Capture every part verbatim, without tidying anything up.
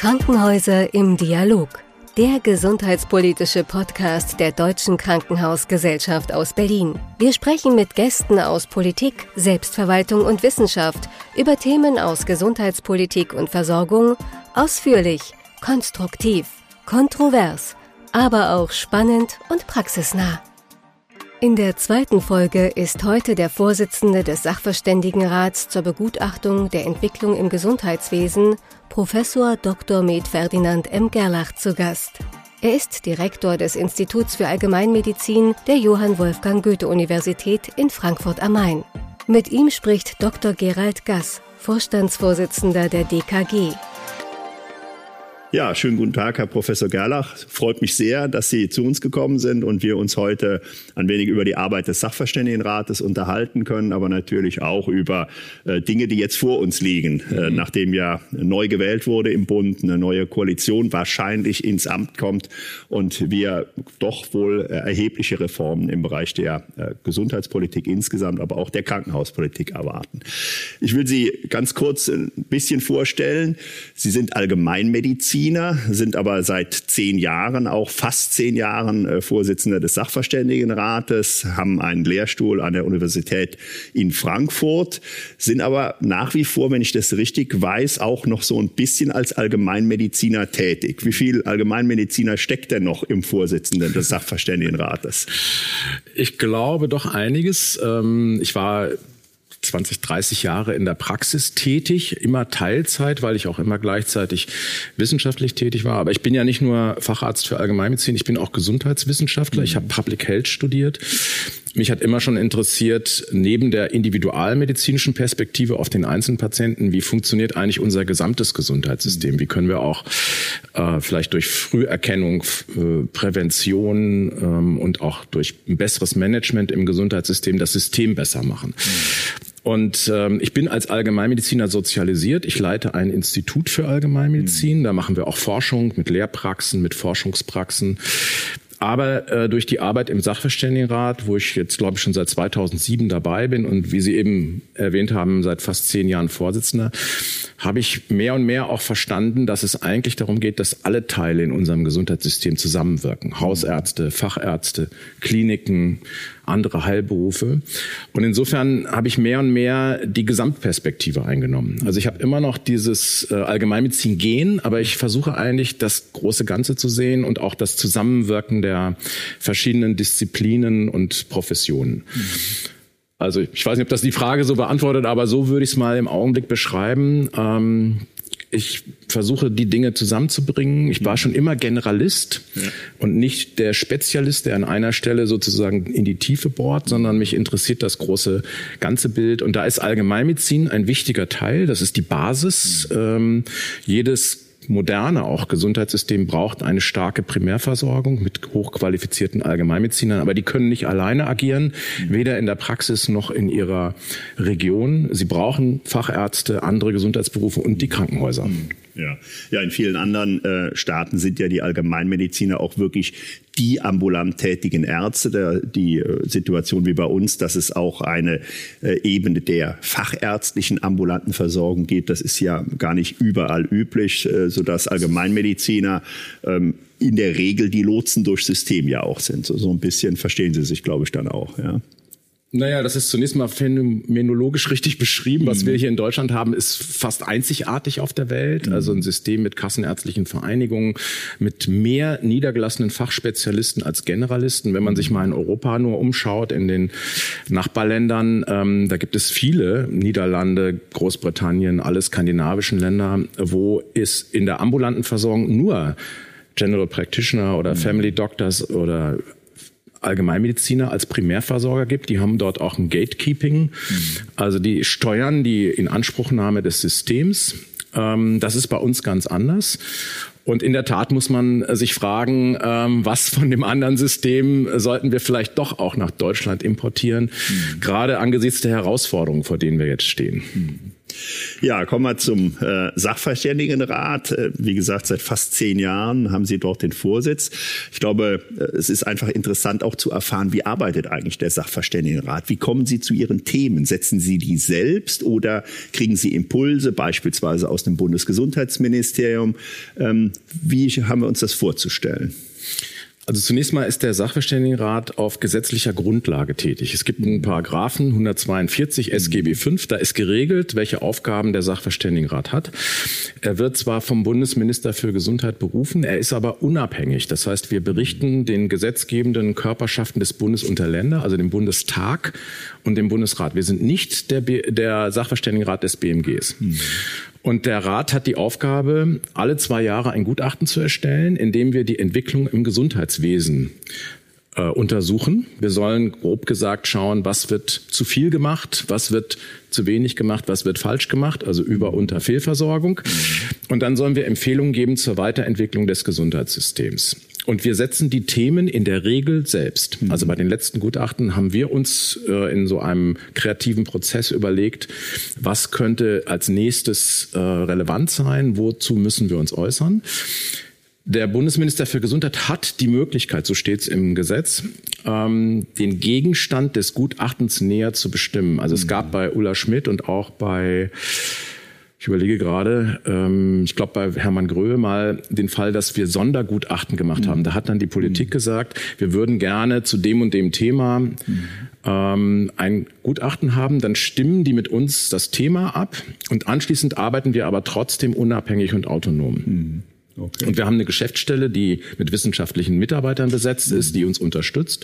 Krankenhäuser im Dialog. Der gesundheitspolitische Podcast der Deutschen Krankenhausgesellschaft aus Berlin. Wir sprechen mit Gästen aus Politik, Selbstverwaltung und Wissenschaft über Themen aus Gesundheitspolitik und Versorgung, ausführlich, konstruktiv, kontrovers, aber auch spannend und praxisnah. In der zweiten Folge ist heute der Vorsitzende des Sachverständigenrats zur Begutachtung der Entwicklung im Gesundheitswesen, Professor Doktor Med Ferdinand M. Gerlach, zu Gast. Er ist Direktor des Instituts für Allgemeinmedizin der Johann Wolfgang Goethe-Universität in Frankfurt am Main. Mit ihm spricht Doktor Gerald Gass, Vorstandsvorsitzender der D K G. Ja, schönen guten Tag, Herr Professor Gerlach. Freut mich sehr, dass Sie zu uns gekommen sind und wir uns heute ein wenig über die Arbeit des Sachverständigenrates unterhalten können, aber natürlich auch über äh, Dinge, die jetzt vor uns liegen, mhm. äh, nachdem ja neu gewählt wurde im Bund, eine neue Koalition wahrscheinlich ins Amt kommt und wir doch wohl äh, erhebliche Reformen im Bereich der äh, Gesundheitspolitik insgesamt, aber auch der Krankenhauspolitik erwarten. Ich will Sie ganz kurz ein bisschen vorstellen. Sie sind Allgemeinmediziner, sind aber seit zehn Jahren, auch fast zehn Jahren äh, Vorsitzender des Sachverständigenrates, haben einen Lehrstuhl an der Universität in Frankfurt, sind aber nach wie vor, wenn ich das richtig weiß, auch noch so ein bisschen als Allgemeinmediziner tätig. Wie viel Allgemeinmediziner steckt denn noch im Vorsitzenden des Sachverständigenrates? Ich glaube doch einiges. Ich war zwanzig, dreißig Jahre in der Praxis tätig, immer Teilzeit, weil ich auch immer gleichzeitig wissenschaftlich tätig war. Aber ich bin ja nicht nur Facharzt für Allgemeinmedizin, ich bin auch Gesundheitswissenschaftler. Ich habe Public Health studiert. Mich hat immer schon interessiert, neben der individualmedizinischen Perspektive auf den einzelnen Patienten, wie funktioniert eigentlich unser gesamtes Gesundheitssystem? Wie können wir auch äh, vielleicht durch Früherkennung, äh, Prävention ähm, und auch durch ein besseres Management im Gesundheitssystem das System besser machen? Und ähm, ich bin als Allgemeinmediziner sozialisiert. Ich leite ein Institut für Allgemeinmedizin. Da machen wir auch Forschung mit Lehrpraxen, mit Forschungspraxen. Aber äh, durch die Arbeit im Sachverständigenrat, wo ich jetzt, glaube ich, schon seit zweitausendsieben dabei bin und wie Sie eben erwähnt haben, seit fast zehn Jahren Vorsitzender, habe ich mehr und mehr auch verstanden, dass es eigentlich darum geht, dass alle Teile in unserem Gesundheitssystem zusammenwirken. Hausärzte, Fachärzte, Kliniken, andere Heilberufe. Und insofern habe ich mehr und mehr die Gesamtperspektive eingenommen. Also ich habe immer noch dieses äh, Allgemeinmedizin-Gen, aber ich versuche eigentlich, das große Ganze zu sehen und auch das Zusammenwirken der verschiedenen Disziplinen und Professionen. Mhm. Also ich weiß nicht, ob das die Frage so beantwortet, aber so würde ich es mal im Augenblick beschreiben. Ähm, ich versuche, die Dinge zusammenzubringen. Ich war schon immer Generalist ja. und nicht der Spezialist, der an einer Stelle sozusagen in die Tiefe bohrt, sondern mich interessiert das große ganze Bild. Und da ist Allgemeinmedizin ein wichtiger Teil. Das ist die Basis. Ähm, jedes moderne auch Gesundheitssystem braucht eine starke Primärversorgung mit hochqualifizierten Allgemeinmedizinern, aber die können nicht alleine agieren, weder in der Praxis noch in ihrer Region. Sie brauchen Fachärzte, andere Gesundheitsberufe und die Krankenhäuser. Ja, ja, in vielen anderen äh, Staaten sind ja die Allgemeinmediziner auch wirklich die ambulant tätigen Ärzte. Der, die äh, Situation wie bei uns, dass es auch eine äh, Ebene der fachärztlichen ambulanten Versorgung gibt, das ist ja gar nicht überall üblich, äh, sodass Allgemeinmediziner ähm, in der Regel die Lotsen durchs System ja auch sind. So, so ein bisschen verstehen Sie sich, glaube ich, dann auch, ja. Naja, das ist zunächst mal phänomenologisch richtig beschrieben. Was mhm. wir hier in Deutschland haben, ist fast einzigartig auf der Welt. Mhm. Also ein System mit kassenärztlichen Vereinigungen, mit mehr niedergelassenen Fachspezialisten als Generalisten. Wenn man sich mal in Europa nur umschaut, in den Nachbarländern, ähm, da gibt es viele, Niederlande, Großbritannien, alle skandinavischen Länder, wo es in der ambulanten Versorgung nur General Practitioner oder mhm. Family Doctors oder Allgemeinmediziner als Primärversorger gibt. Die haben dort auch ein Gatekeeping. Mhm. Also die steuern die Inanspruchnahme des Systems. Ähm, das ist bei uns ganz anders. Und in der Tat muss man sich fragen, ähm, was von dem anderen System sollten wir vielleicht doch auch nach Deutschland importieren, mhm. gerade angesichts der Herausforderungen, vor denen wir jetzt stehen. Mhm. Ja, kommen wir zum äh, Sachverständigenrat. Äh, wie gesagt, seit fast zehn Jahren haben Sie dort den Vorsitz. Ich glaube, äh, es ist einfach interessant auch zu erfahren, wie arbeitet eigentlich der Sachverständigenrat? Wie kommen Sie zu Ihren Themen? Setzen Sie die selbst oder kriegen Sie Impulse, beispielsweise aus dem Bundesgesundheitsministerium? Ähm, wie haben wir uns das vorzustellen? Also zunächst mal ist der Sachverständigenrat auf gesetzlicher Grundlage tätig. Es gibt einen Paragraphen hundertzweiundvierzig S G B fünf, da ist geregelt, welche Aufgaben der Sachverständigenrat hat. Er wird zwar vom Bundesminister für Gesundheit berufen, er ist aber unabhängig. Das heißt, wir berichten den gesetzgebenden Körperschaften des Bundes und der Länder, also dem Bundestag und dem Bundesrat. Wir sind nicht der, B- der Sachverständigenrat des B M Gs. Mhm. Und der Rat hat die Aufgabe, alle zwei Jahre ein Gutachten zu erstellen, in dem wir die Entwicklung im Gesundheitswesen äh, untersuchen. Wir sollen grob gesagt schauen, was wird zu viel gemacht, was wird zu wenig gemacht, was wird falsch gemacht, also Über- und Fehlversorgung. Und dann sollen wir Empfehlungen geben zur Weiterentwicklung des Gesundheitssystems. Und wir setzen die Themen in der Regel selbst. Also bei den letzten Gutachten haben wir uns äh, in so einem kreativen Prozess überlegt, was könnte als nächstes äh, relevant sein, wozu müssen wir uns äußern. Der Bundesminister für Gesundheit hat die Möglichkeit, so steht es im Gesetz, ähm, den Gegenstand des Gutachtens näher zu bestimmen. Also es gab bei Ulla Schmidt und auch bei Ich überlege gerade, ähm, ich glaube bei Hermann Gröhe mal den Fall, dass wir Sondergutachten gemacht haben. Da hat dann die Politik mhm. gesagt, wir würden gerne zu dem und dem Thema mhm. ähm, ein Gutachten haben. Dann stimmen die mit uns das Thema ab und anschließend arbeiten wir aber trotzdem unabhängig und autonom. Mhm. Okay. Und wir haben eine Geschäftsstelle, die mit wissenschaftlichen Mitarbeitern besetzt mhm. ist, die uns unterstützt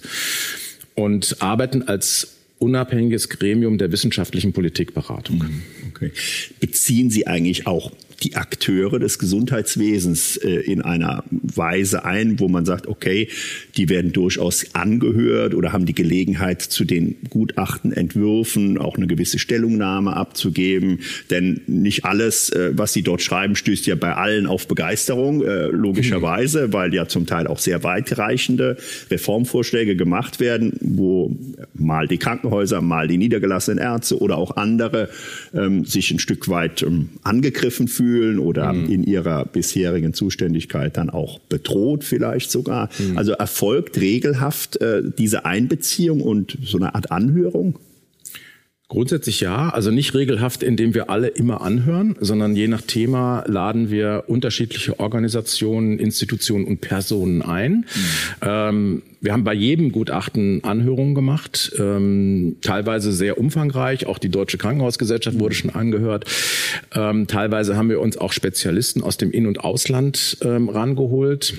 und arbeiten als unabhängiges Gremium der wissenschaftlichen Politikberatung. Okay. Beziehen Sie eigentlich auch die Akteure des Gesundheitswesens äh, in einer Weise ein, wo man sagt, okay, die werden durchaus angehört oder haben die Gelegenheit, zu den Gutachtenentwürfen auch eine gewisse Stellungnahme abzugeben? Denn nicht alles, äh, was Sie dort schreiben, stößt ja bei allen auf Begeisterung, äh, logischerweise, mhm. weil ja zum Teil auch sehr weitreichende Reformvorschläge gemacht werden, wo mal die Krankenhäuser, mal die niedergelassenen Ärzte oder auch andere ähm, sich ein Stück weit ähm, angegriffen fühlen oder mhm. in ihrer bisherigen Zuständigkeit dann auch bedroht vielleicht sogar. Mhm. Also erfolgt regelhaft äh, diese Einbeziehung und so eine Art Anhörung? Grundsätzlich ja, also nicht regelhaft, indem wir alle immer anhören, sondern je nach Thema laden wir unterschiedliche Organisationen, Institutionen und Personen ein. Mhm. Ähm, wir haben bei jedem Gutachten Anhörungen gemacht, ähm, teilweise sehr umfangreich, auch die Deutsche Krankenhausgesellschaft mhm. wurde schon angehört. Ähm, teilweise haben wir uns auch Spezialisten aus dem In- und Ausland ähm, rangeholt.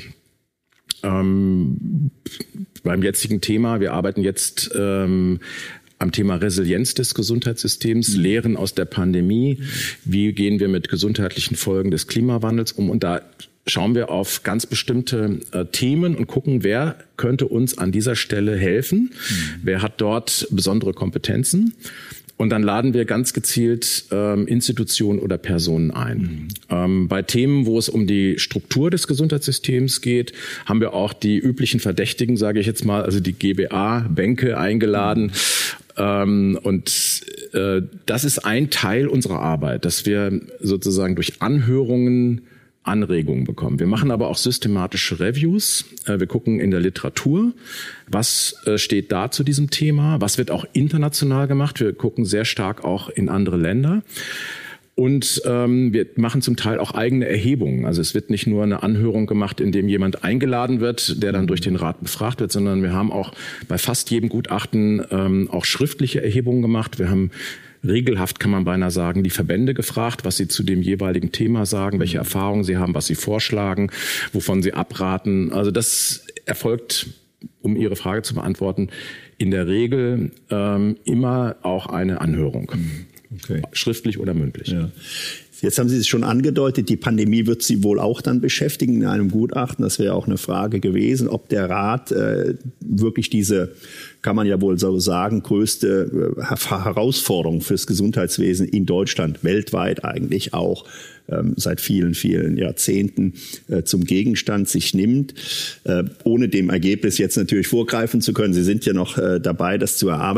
Ähm, beim jetzigen Thema, wir arbeiten jetzt ähm, am Thema Resilienz des Gesundheitssystems, mhm. Lehren aus der Pandemie, wie gehen wir mit gesundheitlichen Folgen des Klimawandels um. Und da schauen wir auf ganz bestimmte äh, Themen und gucken, wer könnte uns an dieser Stelle helfen, mhm. wer hat dort besondere Kompetenzen. Und dann laden wir ganz gezielt ähm, Institutionen oder Personen ein. Mhm. Ähm, bei Themen, wo es um die Struktur des Gesundheitssystems geht, haben wir auch die üblichen Verdächtigen, sage ich jetzt mal, also die G B A-Bänke eingeladen. Mhm. Ähm, und äh, das ist ein Teil unserer Arbeit, dass wir sozusagen durch Anhörungen Anregungen bekommen. Wir machen aber auch systematische Reviews. Wir gucken in der Literatur, was steht da zu diesem Thema, was wird auch international gemacht. Wir gucken sehr stark auch in andere Länder. Und ähm, wir machen zum Teil auch eigene Erhebungen. Also es wird nicht nur eine Anhörung gemacht, in dem jemand eingeladen wird, der dann durch den Rat befragt wird, sondern wir haben auch bei fast jedem Gutachten ähm, auch schriftliche Erhebungen gemacht. Wir haben regelhaft, kann man beinahe sagen, die Verbände gefragt, was sie zu dem jeweiligen Thema sagen, welche Erfahrungen sie haben, was sie vorschlagen, wovon sie abraten. Also das erfolgt, um Ihre Frage zu beantworten, in der Regel ähm, immer auch eine Anhörung. Okay. Schriftlich oder mündlich. Ja. Jetzt haben Sie es schon angedeutet, die Pandemie wird Sie wohl auch dann beschäftigen in einem Gutachten. Das wäre auch eine Frage gewesen, ob der Rat äh, wirklich diese, kann man ja wohl so sagen, größte äh, Herausforderung fürs Gesundheitswesen in Deutschland, weltweit eigentlich auch, ähm, seit vielen, vielen Jahrzehnten äh, zum Gegenstand sich nimmt, äh, ohne dem Ergebnis jetzt natürlich vorgreifen zu können. Sie sind ja noch äh, dabei, das zu erarbeiten.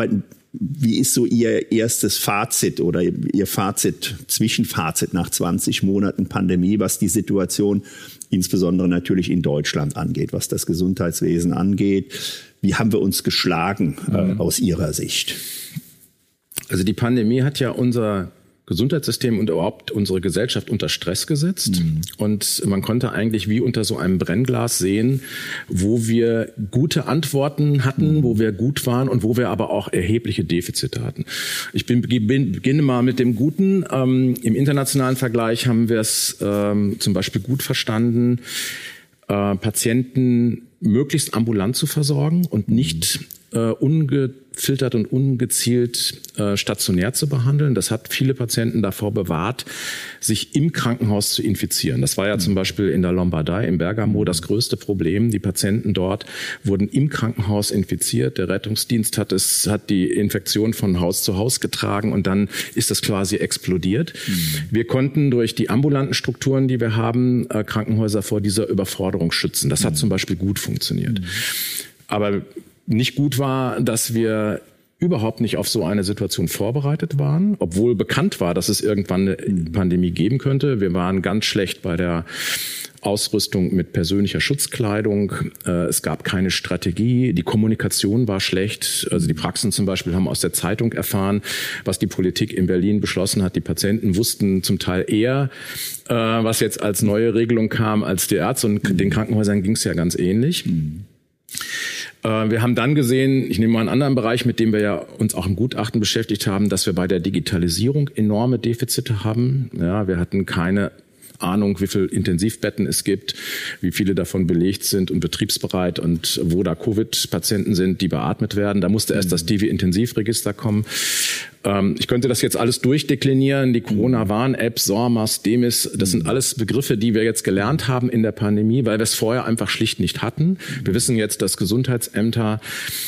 wie ist so Ihr erstes Fazit oder Ihr Fazit, Zwischenfazit nach zwanzig Monaten Pandemie, was die Situation insbesondere natürlich in Deutschland angeht, was das Gesundheitswesen angeht? Wie haben wir uns geschlagen äh, aus Ihrer Sicht? Also die Pandemie hat ja unser Gesundheitssystem und überhaupt unsere Gesellschaft unter Stress gesetzt. Mhm. Und man konnte eigentlich wie unter so einem Brennglas sehen, wo wir gute Antworten hatten, mhm. wo wir gut waren und wo wir aber auch erhebliche Defizite hatten. Ich bin, bin, beginne mal mit dem Guten. Ähm, im internationalen Vergleich haben wir es ähm, zum Beispiel gut verstanden, äh, Patienten möglichst ambulant zu versorgen und nicht äh, ungefiltert und ungezielt äh, stationär zu behandeln. Das hat viele Patienten davor bewahrt, sich im Krankenhaus zu infizieren. Das war ja mhm. zum Beispiel in der Lombardei, in Bergamo, das größte Problem. Die Patienten dort wurden im Krankenhaus infiziert. Der Rettungsdienst hat es, hat die Infektion von Haus zu Haus getragen und dann ist das quasi explodiert. Mhm. Wir konnten durch die ambulanten Strukturen, die wir haben, äh, Krankenhäuser vor dieser Überforderung schützen. Das mhm. hat zum Beispiel gut funktioniert. Mhm. Aber nicht gut war, dass wir überhaupt nicht auf so eine Situation vorbereitet waren, obwohl bekannt war, dass es irgendwann eine Pandemie geben könnte. Wir waren ganz schlecht bei der Ausrüstung mit persönlicher Schutzkleidung. Es gab keine Strategie. Die Kommunikation war schlecht. Also die Praxen zum Beispiel haben aus der Zeitung erfahren, was die Politik in Berlin beschlossen hat. Die Patienten wussten zum Teil eher, was jetzt als neue Regelung kam, als die Ärzte. Und den Krankenhäusern ging es ja ganz ähnlich. Wir haben dann gesehen, ich nehme mal einen anderen Bereich, mit dem wir ja uns auch im Gutachten beschäftigt haben, dass wir bei der Digitalisierung enorme Defizite haben. Ja, wir hatten keine Ahnung, wie viel Intensivbetten es gibt, wie viele davon belegt sind und betriebsbereit und wo da Covid-Patienten sind, die beatmet werden. Da musste erst das D W-Intensivregister kommen. Ähm, ich könnte das jetzt alles durchdeklinieren. Die Corona-Warn-App, SORMAS, DEMIS, das sind alles Begriffe, die wir jetzt gelernt haben in der Pandemie, weil wir es vorher einfach schlicht nicht hatten. Wir wissen jetzt, dass Gesundheitsämter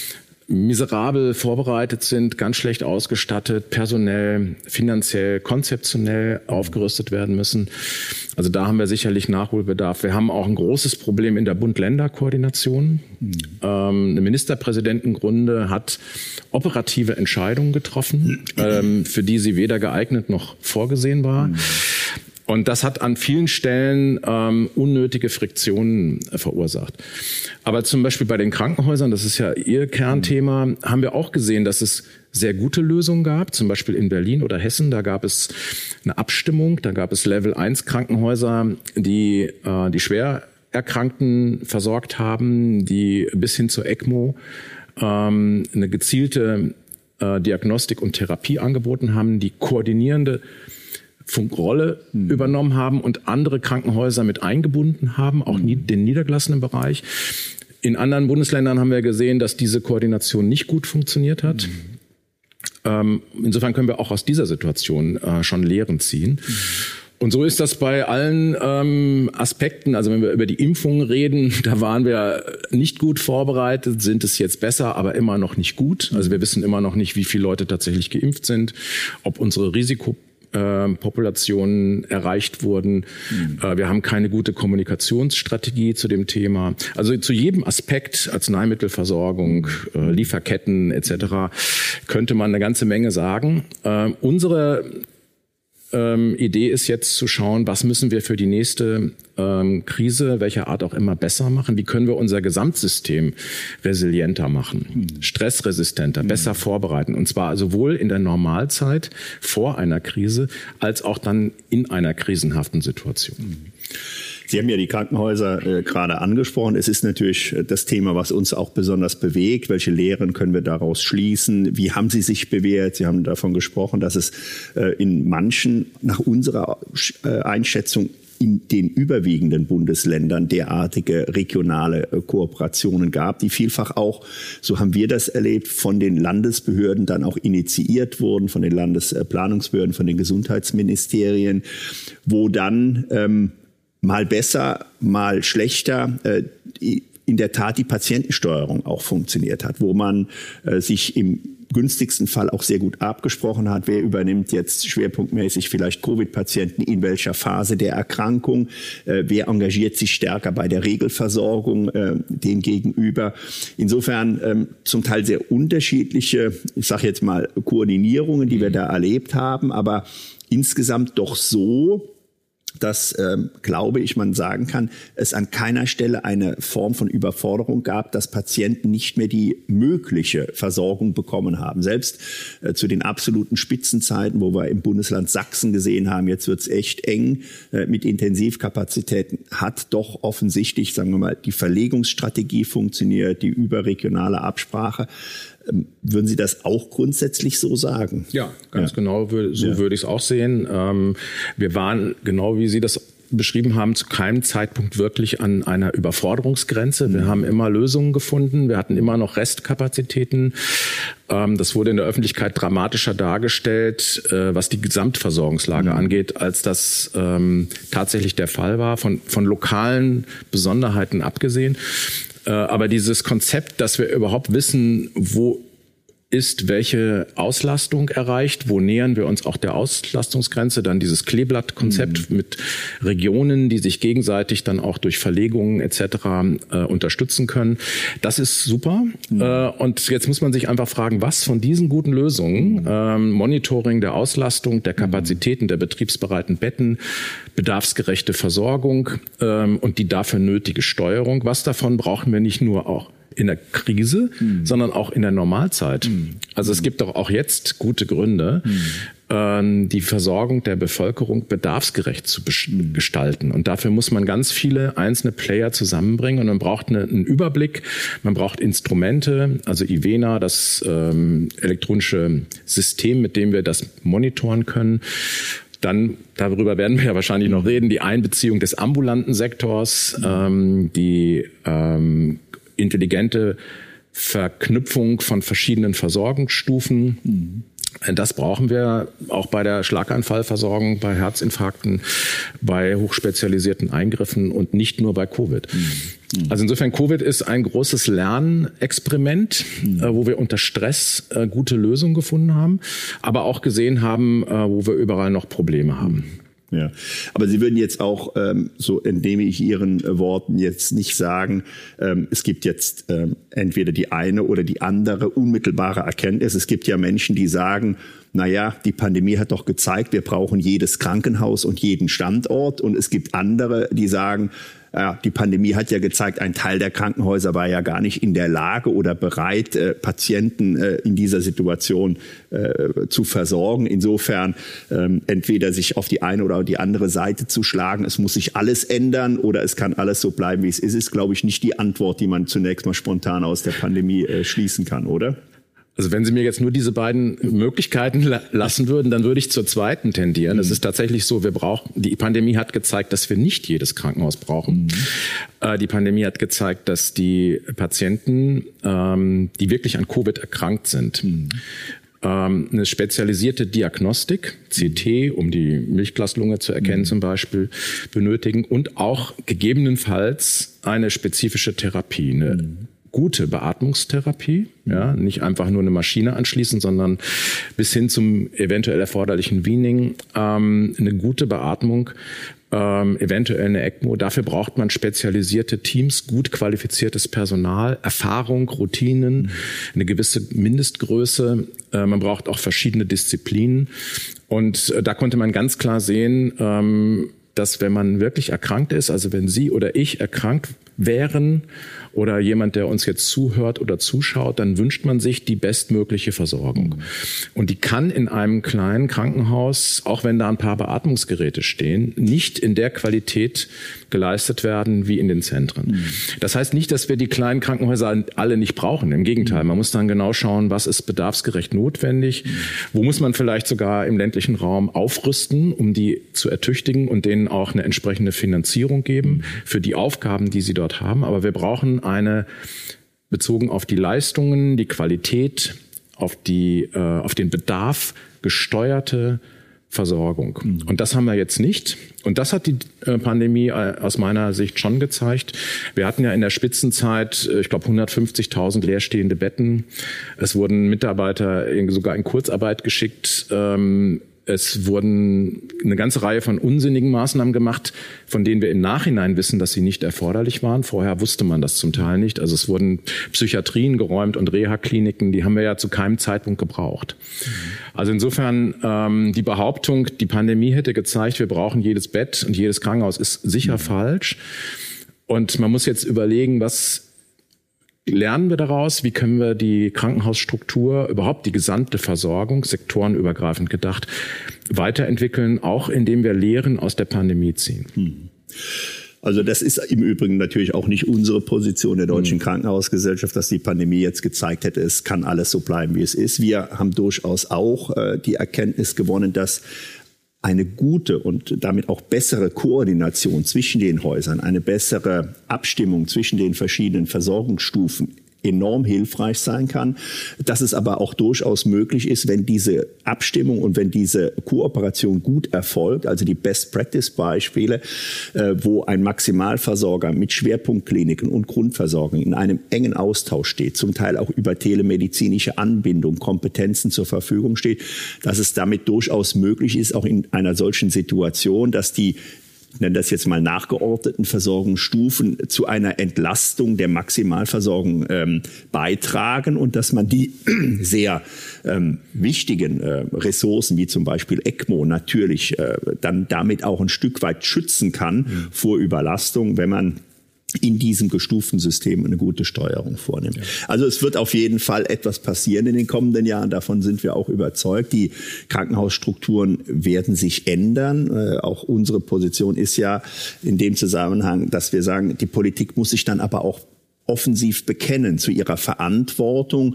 miserabel vorbereitet sind, ganz schlecht ausgestattet, personell, finanziell, konzeptionell aufgerüstet werden müssen. Also da haben wir sicherlich Nachholbedarf. Wir haben auch ein großes Problem in der Bund-Länder-Koordination. Mhm. Ähm, eine Ministerpräsidentenrunde hat operative Entscheidungen getroffen, ähm, für die sie weder geeignet noch vorgesehen war. Mhm. Und das hat an vielen Stellen ähm, unnötige Friktionen äh, verursacht. Aber zum Beispiel bei den Krankenhäusern, das ist ja Ihr Kernthema, mhm. haben wir auch gesehen, dass es sehr gute Lösungen gab. Zum Beispiel in Berlin oder Hessen, da gab es eine Abstimmung, da gab es Level eins Krankenhäuser, die äh, die schwer Erkrankten versorgt haben, die bis hin zur ECMO ähm, eine gezielte äh, Diagnostik und Therapie angeboten haben, die koordinierende Funkrolle mhm. übernommen haben und andere Krankenhäuser mit eingebunden haben, auch mhm. den niedergelassenen Bereich. In anderen Bundesländern haben wir gesehen, dass diese Koordination nicht gut funktioniert hat. Mhm. Ähm, insofern können wir auch aus dieser Situation äh, schon Lehren ziehen. Mhm. Und so ist das bei allen ähm, Aspekten. Also wenn wir über die Impfungen reden, da waren wir nicht gut vorbereitet, sind es jetzt besser, aber immer noch nicht gut. Also wir wissen immer noch nicht, wie viele Leute tatsächlich geimpft sind, ob unsere Risiko Populationen erreicht wurden. Mhm. Wir haben keine gute Kommunikationsstrategie zu dem Thema. Also zu jedem Aspekt, Arzneimittelversorgung, Lieferketten et cetera, könnte man eine ganze Menge sagen. Unsere Ähm, Idee ist jetzt zu schauen, was müssen wir für die nächste ähm, Krise, welcher Art auch immer, besser machen? Wie können wir unser Gesamtsystem resilienter machen, mhm. stressresistenter, mhm. besser vorbereiten? Und zwar sowohl in der Normalzeit vor einer Krise als auch dann in einer krisenhaften Situation. Mhm. Sie haben ja die Krankenhäuser äh, gerade angesprochen. Es ist natürlich das Thema, was uns auch besonders bewegt. Welche Lehren können wir daraus schließen? Wie haben sie sich bewährt? Sie haben davon gesprochen, dass es äh, in manchen, nach unserer äh, Einschätzung, in den überwiegenden Bundesländern derartige regionale äh, Kooperationen gab, die vielfach auch, so haben wir das erlebt, von den Landesbehörden dann auch initiiert wurden, von den Landesplanungsbehörden, von den Gesundheitsministerien, wo dann ähm, mal besser, mal schlechter, äh, in der Tat die Patientensteuerung auch funktioniert hat, wo man äh, sich im günstigsten Fall auch sehr gut abgesprochen hat. Wer übernimmt jetzt schwerpunktmäßig vielleicht Covid-Patienten in welcher Phase der Erkrankung? Äh, wer engagiert sich stärker bei der Regelversorgung äh, dem gegenüber? Insofern ähm, zum Teil sehr unterschiedliche, ich sage jetzt mal, Koordinierungen, die wir da erlebt haben, aber insgesamt doch so, dass, ähm, glaube ich, man sagen kann, es an keiner Stelle eine Form von Überforderung gab, dass Patienten nicht mehr die mögliche Versorgung bekommen haben. Selbst äh, zu den absoluten Spitzenzeiten, wo wir im Bundesland Sachsen gesehen haben, jetzt wird's echt eng äh, mit Intensivkapazitäten, hat doch offensichtlich, sagen wir mal, die Verlegungsstrategie funktioniert, die überregionale Absprache. Würden Sie das auch grundsätzlich so sagen? Ja, ganz ja. genau, so ja. würde ich es auch sehen. Wir waren, genau wie Sie das beschrieben haben, zu keinem Zeitpunkt wirklich an einer Überforderungsgrenze. Wir mhm. haben immer Lösungen gefunden. Wir hatten immer noch Restkapazitäten. Das wurde in der Öffentlichkeit dramatischer dargestellt, was die Gesamtversorgungslage mhm. angeht, als das tatsächlich der Fall war, von, von lokalen Besonderheiten abgesehen. Aber dieses Konzept, dass wir überhaupt wissen, wo ist welche Auslastung erreicht, wo nähern wir uns auch der Auslastungsgrenze, dann dieses Kleeblatt-Konzept mhm. mit Regionen, die sich gegenseitig dann auch durch Verlegungen et cetera äh, unterstützen können. Das ist super. Mhm. Äh, und jetzt muss man sich einfach fragen, was von diesen guten Lösungen, mhm. ähm, Monitoring der Auslastung, der Kapazitäten, der betriebsbereiten Betten, bedarfsgerechte Versorgung ähm, und die dafür nötige Steuerung, was davon brauchen wir nicht nur auch in der Krise, mhm. sondern auch in der Normalzeit. Mhm. Also es gibt doch auch jetzt gute Gründe, mhm. die Versorgung der Bevölkerung bedarfsgerecht zu mhm. gestalten. Und dafür muss man ganz viele einzelne Player zusammenbringen und man braucht eine, einen Überblick, man braucht Instrumente, also IVENA, das ähm, elektronische System, mit dem wir das monitoren können. Dann, darüber werden wir ja wahrscheinlich noch reden, die Einbeziehung des ambulanten Sektors, mhm. ähm, die ähm, intelligente Verknüpfung von verschiedenen Versorgungsstufen. Mhm. Das brauchen wir auch bei der Schlaganfallversorgung, bei Herzinfarkten, bei hochspezialisierten Eingriffen und nicht nur bei Covid. Mhm. Also insofern, Covid ist ein großes Lernexperiment, mhm. äh, wo wir unter Stress äh, gute Lösungen gefunden haben, aber auch gesehen haben, äh, wo wir überall noch Probleme haben. Ja, aber Sie würden jetzt auch, ähm, so entnehme ich Ihren äh, Worten jetzt nicht sagen, ähm, es gibt jetzt ähm, entweder die eine oder die andere unmittelbare Erkenntnis. Es gibt ja Menschen, die sagen, na ja, die Pandemie hat doch gezeigt, wir brauchen jedes Krankenhaus und jeden Standort. Und es gibt andere, die sagen, ja, die Pandemie hat ja gezeigt, ein Teil der Krankenhäuser war ja gar nicht in der Lage oder bereit, äh, Patienten äh, in dieser Situation äh, zu versorgen. Insofern ähm, entweder sich auf die eine oder die andere Seite zu schlagen, es muss sich alles ändern oder es kann alles so bleiben, wie es ist, ist, glaube ich, nicht die Antwort, die man zunächst mal spontan aus der Pandemie äh, schließen kann, oder? Also wenn Sie mir jetzt nur diese beiden Möglichkeiten la- lassen würden, dann würde ich zur zweiten tendieren. Es mhm. ist tatsächlich so, wir brauchen, die Pandemie hat gezeigt, dass wir nicht jedes Krankenhaus brauchen. Mhm. Äh, die Pandemie hat gezeigt, dass die Patienten, ähm, die wirklich an Covid erkrankt sind, mhm. ähm, eine spezialisierte Diagnostik, C T, um die Milchglaslunge zu erkennen mhm. zum Beispiel, benötigen und auch gegebenenfalls eine spezifische Therapie, eine mhm. gute Beatmungstherapie, ja, nicht einfach nur eine Maschine anschließen, sondern bis hin zum eventuell erforderlichen Weaning, ähm, eine gute Beatmung, ähm, eventuell eine ECMO. Dafür braucht man spezialisierte Teams, gut qualifiziertes Personal, Erfahrung, Routinen, eine gewisse Mindestgröße. Äh, man braucht auch verschiedene Disziplinen. Und äh, da konnte man ganz klar sehen, ähm, dass wenn man wirklich erkrankt ist, also wenn Sie oder ich erkrankt wären oder jemand, der uns jetzt zuhört oder zuschaut, dann wünscht man sich die bestmögliche Versorgung. Und die kann in einem kleinen Krankenhaus, auch wenn da ein paar Beatmungsgeräte stehen, nicht in der Qualität geleistet werden wie in den Zentren. Das heißt nicht, dass wir die kleinen Krankenhäuser alle nicht brauchen. Im Gegenteil, man muss dann genau schauen, was ist bedarfsgerecht notwendig, wo muss man vielleicht sogar im ländlichen Raum aufrüsten, um die zu ertüchtigen und denen auch eine entsprechende Finanzierung geben für die Aufgaben, die sie dort haben. Aber wir brauchen eine, bezogen auf die Leistungen, die Qualität, auf die, äh, auf den Bedarf gesteuerte Versorgung. Mhm. Und das haben wir jetzt nicht. Und das hat die äh, Pandemie äh, aus meiner Sicht schon gezeigt. Wir hatten ja in der Spitzenzeit, äh, ich glaube, hundertfünfzigtausend leerstehende Betten. Es wurden Mitarbeiter in, sogar in Kurzarbeit geschickt. Ähm, Es wurden eine ganze Reihe von unsinnigen Maßnahmen gemacht, von denen wir im Nachhinein wissen, dass sie nicht erforderlich waren. Vorher wusste man das zum Teil nicht. Also es wurden Psychiatrien geräumt und Reha-Kliniken, die haben wir ja zu keinem Zeitpunkt gebraucht. Mhm. Also insofern ähm, die Behauptung, die Pandemie hätte gezeigt, wir brauchen jedes Bett und jedes Krankenhaus, ist sicher mhm. falsch. Und man muss jetzt überlegen, was lernen wir daraus? Wie können wir die Krankenhausstruktur, überhaupt die gesamte Versorgung, sektorenübergreifend gedacht, weiterentwickeln, auch indem wir Lehren aus der Pandemie ziehen? Hm. Also das ist im Übrigen natürlich auch nicht unsere Position der Deutschen hm. Krankenhausgesellschaft, dass die Pandemie jetzt gezeigt hätte, es kann alles so bleiben, wie es ist. Wir haben durchaus auch äh, die Erkenntnis gewonnen, dass eine gute und damit auch bessere Koordination zwischen den Häusern, eine bessere Abstimmung zwischen den verschiedenen Versorgungsstufen enorm hilfreich sein kann, dass es aber auch durchaus möglich ist, wenn diese Abstimmung und wenn diese Kooperation gut erfolgt, also die Best-Practice-Beispiele, äh, wo ein Maximalversorger mit Schwerpunktkliniken und Grundversorgung in einem engen Austausch steht, zum Teil auch über telemedizinische Anbindung, Kompetenzen zur Verfügung steht, dass es damit durchaus möglich ist, auch in einer solchen Situation, dass die ich nenne das jetzt mal nachgeordneten Versorgungsstufen zu einer Entlastung der Maximalversorgung ähm, beitragen und dass man die sehr ähm, wichtigen äh, Ressourcen wie zum Beispiel ECMO natürlich äh, dann damit auch ein Stück weit schützen kann mhm. vor Überlastung, wenn man in diesem gestuften System eine gute Steuerung vornimmt. Ja. Also es wird auf jeden Fall etwas passieren in den kommenden Jahren. Davon sind wir auch überzeugt. Die Krankenhausstrukturen werden sich ändern. Äh, auch unsere Position ist ja in dem Zusammenhang, dass wir sagen, die Politik muss sich dann aber auch offensiv bekennen zu ihrer Verantwortung,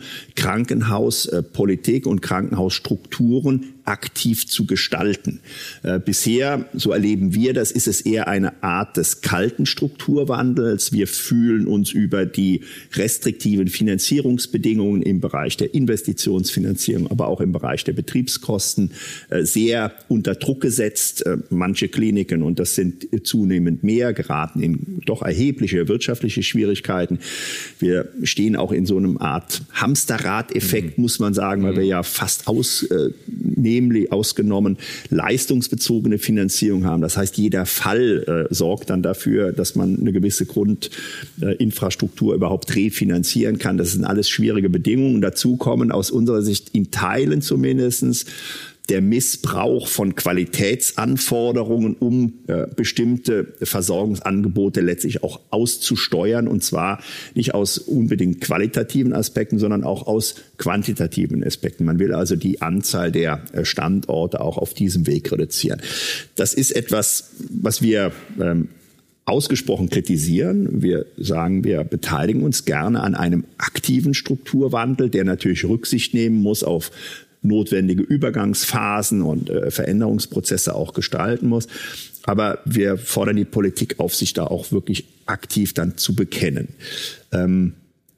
Krankenhauspolitik und Krankenhausstrukturen aktiv zu gestalten. Äh, bisher, so erleben wir das, ist es eher eine Art des kalten Strukturwandels. Wir fühlen uns über die restriktiven Finanzierungsbedingungen im Bereich der Investitionsfinanzierung, aber auch im Bereich der Betriebskosten äh, sehr unter Druck gesetzt. Äh, manche Kliniken, und das sind zunehmend mehr, geraten in doch erhebliche wirtschaftliche Schwierigkeiten. Wir stehen auch in so einem Art Hamsterrad-Effekt, mhm. muss man sagen, weil wir ja fast ausnehmen, nämlich ausgenommen leistungsbezogene Finanzierung haben. Das heißt, jeder Fall äh, sorgt dann dafür, dass man eine gewisse Grundinfrastruktur äh, überhaupt refinanzieren kann. Das sind alles schwierige Bedingungen. Dazu kommen aus unserer Sicht in Teilen zumindestens der Missbrauch von Qualitätsanforderungen, um äh, bestimmte Versorgungsangebote letztlich auch auszusteuern, und zwar nicht aus unbedingt qualitativen Aspekten, sondern auch aus quantitativen Aspekten. Man will also die Anzahl der äh, Standorte auch auf diesem Weg reduzieren. Das ist etwas, was wir ähm, ausgesprochen kritisieren. Wir sagen, wir beteiligen uns gerne an einem aktiven Strukturwandel, der natürlich Rücksicht nehmen muss auf notwendige Übergangsphasen und äh, Veränderungsprozesse auch gestalten muss. Aber wir fordern die Politik auf, sich da auch wirklich aktiv dann zu bekennen. Ähm,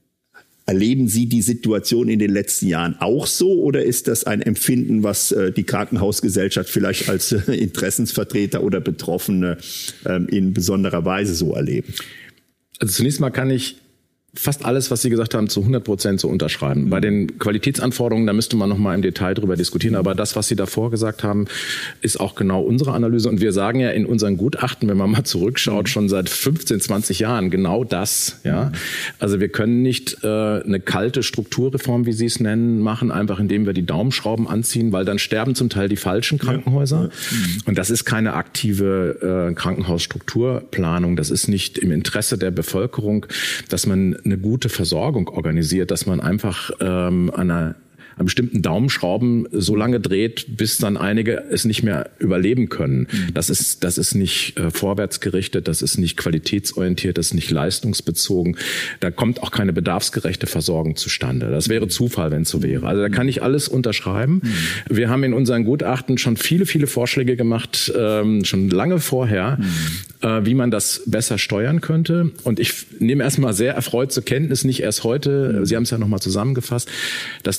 erleben Sie die Situation in den letzten Jahren auch so, oder ist das ein Empfinden, was äh, die Krankenhausgesellschaft vielleicht als äh, Interessensvertreter oder Betroffene äh, in besonderer Weise so erleben? Also zunächst mal kann ich fast alles, was Sie gesagt haben, zu hundert Prozent so unterschreiben. Mhm. Bei den Qualitätsanforderungen, da müsste man noch mal im Detail drüber diskutieren. Aber das, was Sie davor gesagt haben, ist auch genau unsere Analyse. Und wir sagen ja in unseren Gutachten, wenn man mal zurückschaut, mhm. schon seit fünfzehn, zwanzig Jahren genau das. Ja, mhm. Also wir können nicht äh, eine kalte Strukturreform, wie Sie es nennen, machen, einfach indem wir die Daumenschrauben anziehen, weil dann sterben zum Teil die falschen Krankenhäuser. Ja. Mhm. Und das ist keine aktive äh, Krankenhausstrukturplanung. Das ist nicht im Interesse der Bevölkerung, dass man eine gute Versorgung organisiert, dass man einfach ähm, an einer an bestimmten Daumenschrauben so lange dreht, bis dann einige es nicht mehr überleben können. Mhm. Das ist, das ist nicht äh, vorwärtsgerichtet, das ist nicht qualitätsorientiert, das ist nicht leistungsbezogen. Da kommt auch keine bedarfsgerechte Versorgung zustande. Das wäre Zufall, wenn es so wäre. Also da kann ich alles unterschreiben. Mhm. Wir haben in unseren Gutachten schon viele, viele Vorschläge gemacht, ähm, schon lange vorher, mhm. äh, wie man das besser steuern könnte. Und ich nehme erstmal sehr erfreut zur Kenntnis, nicht erst heute, mhm. Sie haben es ja nochmal zusammengefasst, dass die Krankenhäuser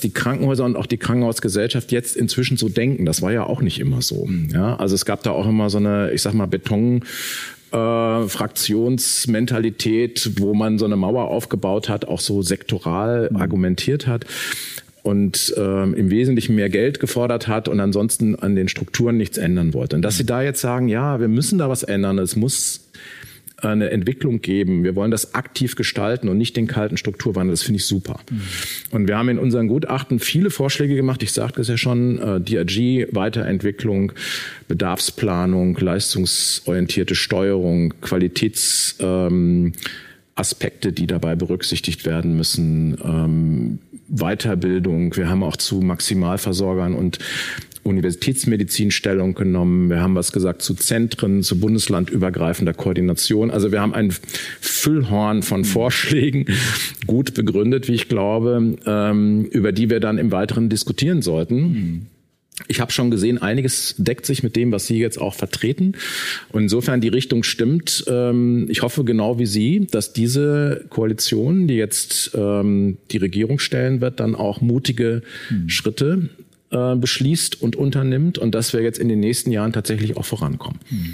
Krankenhäuser und auch die Krankenhausgesellschaft jetzt inzwischen so denken. Das war ja auch nicht immer so. Ja, also es gab da auch immer so eine, ich sag mal, Beton Äh, Fraktionsmentalität, wo man so eine Mauer aufgebaut hat, auch so sektoral mhm. argumentiert hat und ähm, im Wesentlichen mehr Geld gefordert hat und ansonsten an den Strukturen nichts ändern wollte. Und dass sie da jetzt sagen, ja, wir müssen da was ändern, es muss eine Entwicklung geben, wir wollen das aktiv gestalten und nicht den kalten Strukturwandel, das finde ich super. Mhm. Und wir haben in unseren Gutachten viele Vorschläge gemacht, ich sagte es ja schon, äh, D R G, Weiterentwicklung, Bedarfsplanung, leistungsorientierte Steuerung, Qualitätsaspekte, ähm, Aspekte, die dabei berücksichtigt werden müssen, ähm, Weiterbildung, wir haben auch zu Maximalversorgern und Universitätsmedizin Stellung genommen. Wir haben was gesagt zu Zentren, zu bundeslandübergreifender Koordination. Also wir haben ein Füllhorn von Vorschlägen, gut begründet, wie ich glaube, ähm, über die wir dann im Weiteren diskutieren sollten. Ich habe schon gesehen, einiges deckt sich mit dem, was Sie jetzt auch vertreten. Und insofern die Richtung stimmt. Ähm, ich hoffe genau wie Sie, dass diese Koalition, die jetzt ähm, die Regierung stellen wird, dann auch mutige mhm. Schritte beschließt und unternimmt und dass wir jetzt in den nächsten Jahren tatsächlich auch vorankommen.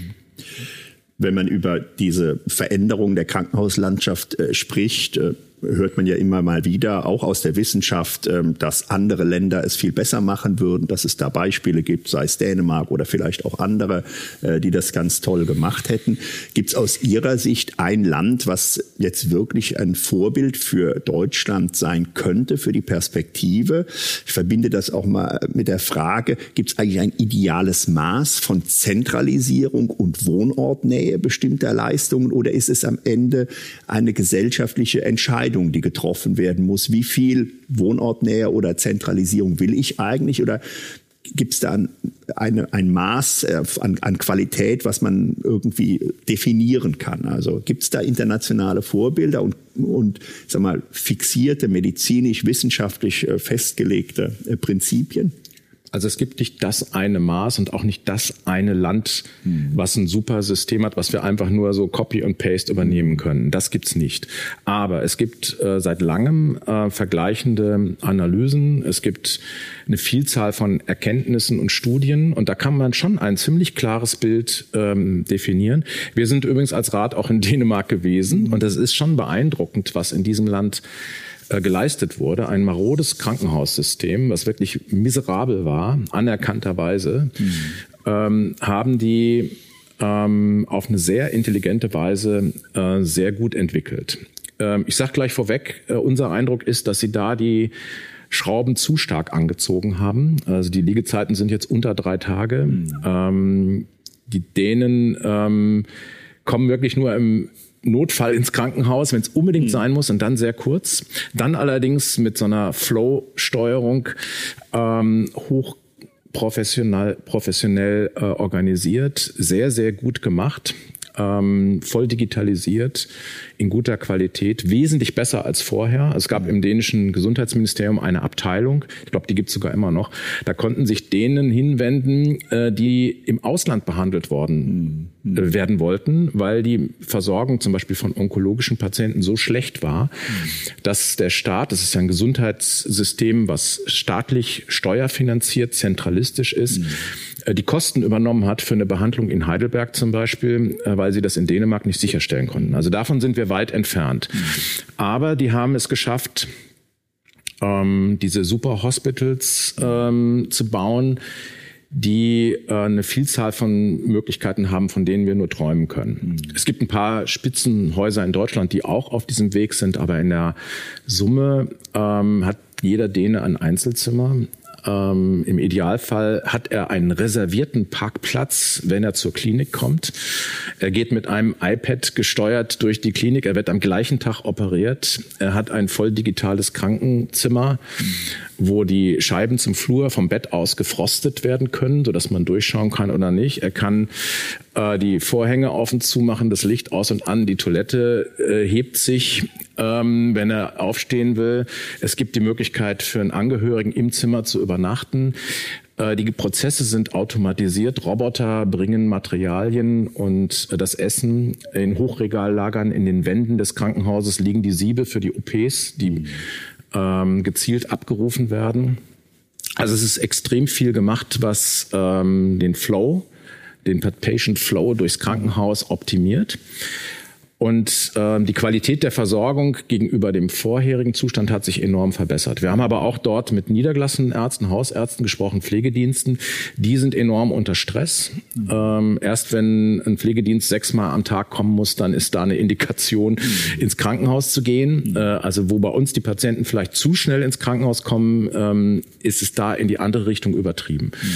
Wenn man über diese Veränderung der Krankenhauslandschaft äh, spricht, äh, hört man ja immer mal wieder, auch aus der Wissenschaft, äh, dass andere Länder es viel besser machen würden, dass es da Beispiele gibt, sei es Dänemark oder vielleicht auch andere, äh, die das ganz toll gemacht hätten. Gibt es aus Ihrer Sicht ein Land, was jetzt wirklich ein Vorbild für Deutschland sein könnte, für die Perspektive? Ich verbinde das auch mal mit der Frage, gibt es eigentlich ein ideales Maß von Zentralisierung und Wohnortnähe bestimmter Leistungen oder ist es am Ende eine gesellschaftliche Entscheidung, die getroffen werden muss? Wie viel Wohnortnähe oder Zentralisierung will ich eigentlich? Oder gibt es da ein, eine, ein Maß an, an Qualität, was man irgendwie definieren kann? Also gibt es da internationale Vorbilder und, und sag mal, fixierte, medizinisch-wissenschaftlich festgelegte Prinzipien? Also es gibt nicht das eine Maß und auch nicht das eine Land, hm. was ein super System hat, was wir einfach nur so Copy und Paste übernehmen können. Das gibt's nicht. Aber es gibt äh, seit langem äh, vergleichende Analysen. Es gibt eine Vielzahl von Erkenntnissen und Studien und da kann man schon ein ziemlich klares Bild ähm, definieren. Wir sind übrigens als Rat auch in Dänemark gewesen und es ist schon beeindruckend, was in diesem Land geleistet wurde, ein marodes Krankenhaussystem, was wirklich miserabel war, anerkannterweise, mhm. ähm, haben die ähm, auf eine sehr intelligente Weise äh, sehr gut entwickelt. Ähm, ich sage gleich vorweg, äh, unser Eindruck ist, dass sie da die Schrauben zu stark angezogen haben. Also die Liegezeiten sind jetzt unter drei Tage. Mhm. Ähm, die Dänen ähm, kommen wirklich nur im Notfall ins Krankenhaus, wenn es unbedingt sein muss und dann sehr kurz. Dann allerdings mit so einer Flow-Steuerung ähm, hoch professionell, professionell äh, organisiert, sehr, sehr gut gemacht. Ähm, voll digitalisiert, in guter Qualität, wesentlich besser als vorher. Es gab im dänischen Gesundheitsministerium eine Abteilung, ich glaube, die gibt es sogar immer noch, da konnten sich Dänen hinwenden, äh, die im Ausland behandelt worden mhm. äh, werden wollten, weil die Versorgung zum Beispiel von onkologischen Patienten so schlecht war, mhm. dass der Staat, das ist ja ein Gesundheitssystem, was staatlich steuerfinanziert, zentralistisch ist, mhm. die Kosten übernommen hat für eine Behandlung in Heidelberg zum Beispiel, weil sie das in Dänemark nicht sicherstellen konnten. Also davon sind wir weit entfernt. Mhm. Aber die haben es geschafft, ähm, diese Super-Hospitals ähm, zu bauen, die äh, eine Vielzahl von Möglichkeiten haben, von denen wir nur träumen können. Mhm. Es gibt ein paar Spitzenhäuser in Deutschland, die auch auf diesem Weg sind, aber in der Summe ähm, hat jeder Däne ein Einzelzimmer. Ähm, im Idealfall hat er einen reservierten Parkplatz, wenn er zur Klinik kommt. Er geht mit einem iPad gesteuert durch die Klinik. Er wird am gleichen Tag operiert. Er hat ein voll digitales Krankenzimmer, wo die Scheiben zum Flur vom Bett aus gefrostet werden können, sodass man durchschauen kann oder nicht. Er kann äh, die Vorhänge auf und zu machen, das Licht aus und an. Die Toilette äh, hebt sich, ähm, wenn er aufstehen will. Es gibt die Möglichkeit für einen Angehörigen im Zimmer zu übernachten. Äh, die Prozesse sind automatisiert. Roboter bringen Materialien und äh, das Essen in Hochregallagern. In den Wänden des Krankenhauses liegen die Siebe für die O Ps, die mhm. ähm, gezielt abgerufen werden. Also es ist extrem viel gemacht, was ähm, den Flow, den Patient Flow durchs Krankenhaus optimiert. Und äh, die Qualität der Versorgung gegenüber dem vorherigen Zustand hat sich enorm verbessert. Wir haben aber auch dort mit niedergelassenen Ärzten, Hausärzten gesprochen, Pflegediensten. Die sind enorm unter Stress. Mhm. Ähm, erst wenn ein Pflegedienst sechsmal am Tag kommen muss, dann ist da eine Indikation, mhm. ins Krankenhaus zu gehen. Mhm. Äh, also wo bei uns die Patienten vielleicht zu schnell ins Krankenhaus kommen, ähm, ist es da in die andere Richtung übertrieben. Mhm.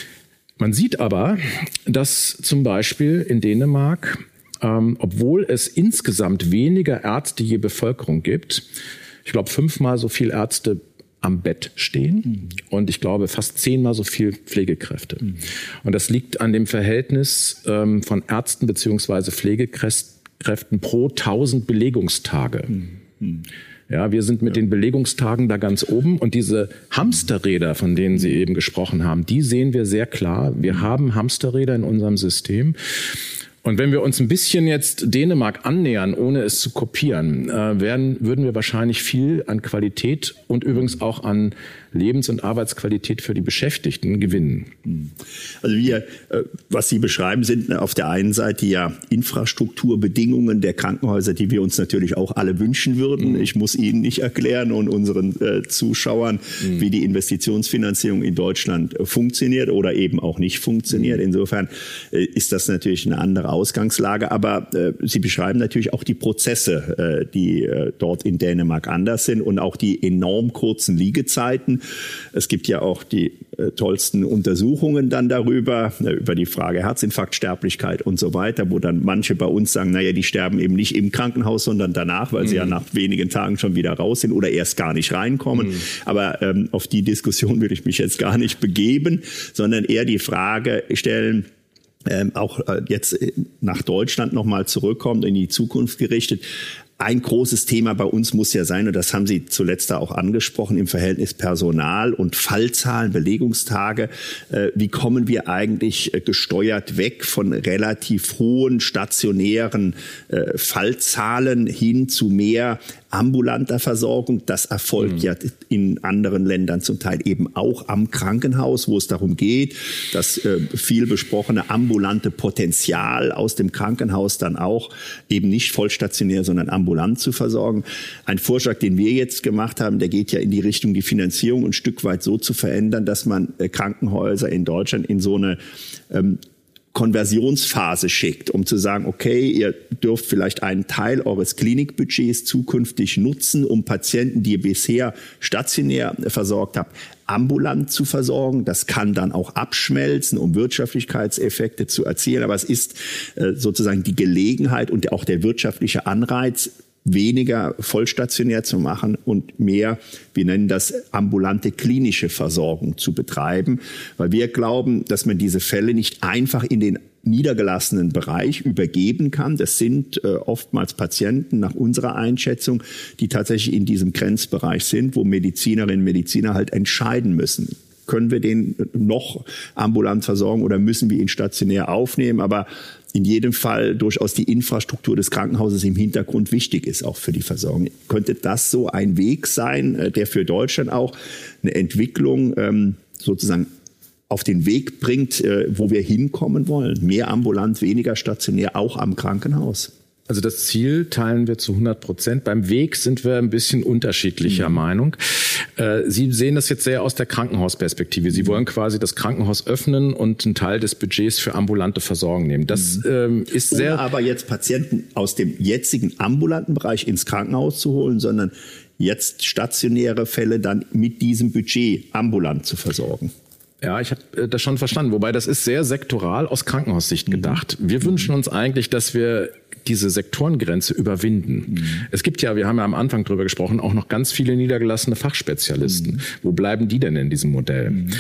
Man sieht aber, dass zum Beispiel in Dänemark, Ähm, obwohl es insgesamt weniger Ärzte je Bevölkerung gibt, ich glaube fünfmal so viel Ärzte am Bett stehen mhm. und ich glaube fast zehnmal so viel Pflegekräfte. Mhm. Und das liegt an dem Verhältnis ähm, von Ärzten beziehungsweise Pflegekräften pro tausend Belegungstage. Mhm. Ja, wir sind mit ja. den Belegungstagen da ganz oben und diese Hamsterräder, von denen Sie eben gesprochen haben, die sehen wir sehr klar. Wir haben Hamsterräder in unserem System. Und wenn wir uns ein bisschen jetzt Dänemark annähern, ohne es zu kopieren, äh, werden, würden wir wahrscheinlich viel an Qualität und übrigens auch an Lebens- und Arbeitsqualität für die Beschäftigten gewinnen. Also wir, was Sie beschreiben, sind auf der einen Seite ja Infrastrukturbedingungen der Krankenhäuser, die wir uns natürlich auch alle wünschen würden. Mhm. Ich muss Ihnen nicht erklären und unseren äh, Zuschauern, mhm. wie die Investitionsfinanzierung in Deutschland funktioniert oder eben auch nicht funktioniert. Insofern äh, ist das natürlich eine andere Ausgangslage. Aber äh, Sie beschreiben natürlich auch die Prozesse, äh, die äh, dort in Dänemark anders sind und auch die enorm kurzen Liegezeiten. Es gibt ja auch die äh, tollsten Untersuchungen dann darüber, äh, über die Frage Herzinfarktsterblichkeit und so weiter, wo dann manche bei uns sagen, naja, die sterben eben nicht im Krankenhaus, sondern danach, weil mhm. sie ja nach wenigen Tagen schon wieder raus sind oder erst gar nicht reinkommen. Mhm. Aber ähm, auf die Diskussion will ich mich jetzt gar nicht begeben, sondern eher die Frage stellen, ähm, auch äh, jetzt nach Deutschland nochmal zurückkommt, in die Zukunft gerichtet. Ein großes Thema bei uns muss ja sein, und das haben Sie zuletzt da auch angesprochen, im Verhältnis Personal und Fallzahlen, Belegungstage. Äh, wie kommen wir eigentlich äh, gesteuert weg von relativ hohen stationären äh, Fallzahlen hin zu mehr ambulanter Versorgung? Das erfolgt mhm. ja in anderen Ländern zum Teil eben auch am Krankenhaus, wo es darum geht, das äh, viel besprochene ambulante Potenzial aus dem Krankenhaus dann auch eben nicht vollstationär, sondern ambulant zu versorgen. Ein Vorschlag, den wir jetzt gemacht haben, der geht ja in die Richtung, die Finanzierung ein Stück weit so zu verändern, dass man äh, Krankenhäuser in Deutschland in so eine ähm, Konversionsphase schickt, um zu sagen, okay, ihr dürft vielleicht einen Teil eures Klinikbudgets zukünftig nutzen, um Patienten, die ihr bisher stationär versorgt habt, ambulant zu versorgen. Das kann dann auch abschmelzen, um Wirtschaftlichkeitseffekte zu erzielen. Aber es ist äh, sozusagen die Gelegenheit und auch der wirtschaftliche Anreiz, weniger vollstationär zu machen und mehr, wir nennen das ambulante klinische Versorgung zu betreiben, weil wir glauben, dass man diese Fälle nicht einfach in den niedergelassenen Bereich übergeben kann. Das sind äh, oftmals Patienten nach unserer Einschätzung, die tatsächlich in diesem Grenzbereich sind, wo Medizinerinnen und Mediziner halt entscheiden müssen. Können wir den noch ambulant versorgen oder müssen wir ihn stationär aufnehmen? Aber in jedem Fall durchaus die Infrastruktur des Krankenhauses im Hintergrund wichtig ist, auch für die Versorgung. Könnte das so ein Weg sein, der für Deutschland auch eine Entwicklung ähm, sozusagen auf den Weg bringt, äh, wo wir hinkommen wollen? Mehr ambulant, weniger stationär, auch am Krankenhaus. Also das Ziel teilen wir zu hundert Prozent. Beim Weg sind wir ein bisschen unterschiedlicher mhm. Meinung. Äh, Sie sehen das jetzt sehr aus der Krankenhausperspektive. Sie wollen quasi das Krankenhaus öffnen und einen Teil des Budgets für ambulante Versorgung nehmen. Das mhm. ähm, ist sehr... Ohne aber jetzt Patienten aus dem jetzigen ambulanten Bereich ins Krankenhaus zu holen, sondern jetzt stationäre Fälle dann mit diesem Budget ambulant zu versorgen. Ja, ich habe das schon verstanden. Wobei das ist sehr sektoral aus Krankenhaussicht gedacht. Wir wünschen uns eigentlich, dass wir diese Sektorengrenze überwinden. Mhm. Es gibt ja, wir haben ja am Anfang drüber gesprochen, auch noch ganz viele niedergelassene Fachspezialisten. Mhm. Wo bleiben die denn in diesem Modell? Mhm.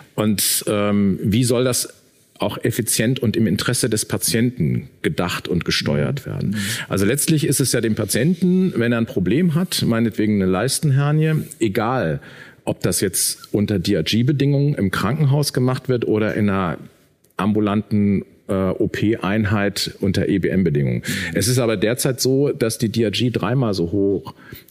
Und ähm, wie soll das auch effizient und im Interesse des Patienten gedacht und gesteuert werden? Also letztlich ist es ja dem Patienten, wenn er ein Problem hat, meinetwegen eine Leistenhernie, egal, ob das jetzt unter D R G-Bedingungen im Krankenhaus gemacht wird oder in einer ambulanten äh, O P-Einheit unter E B M-Bedingungen. Mhm. Es ist aber derzeit so, dass die D R G dreimal so hoch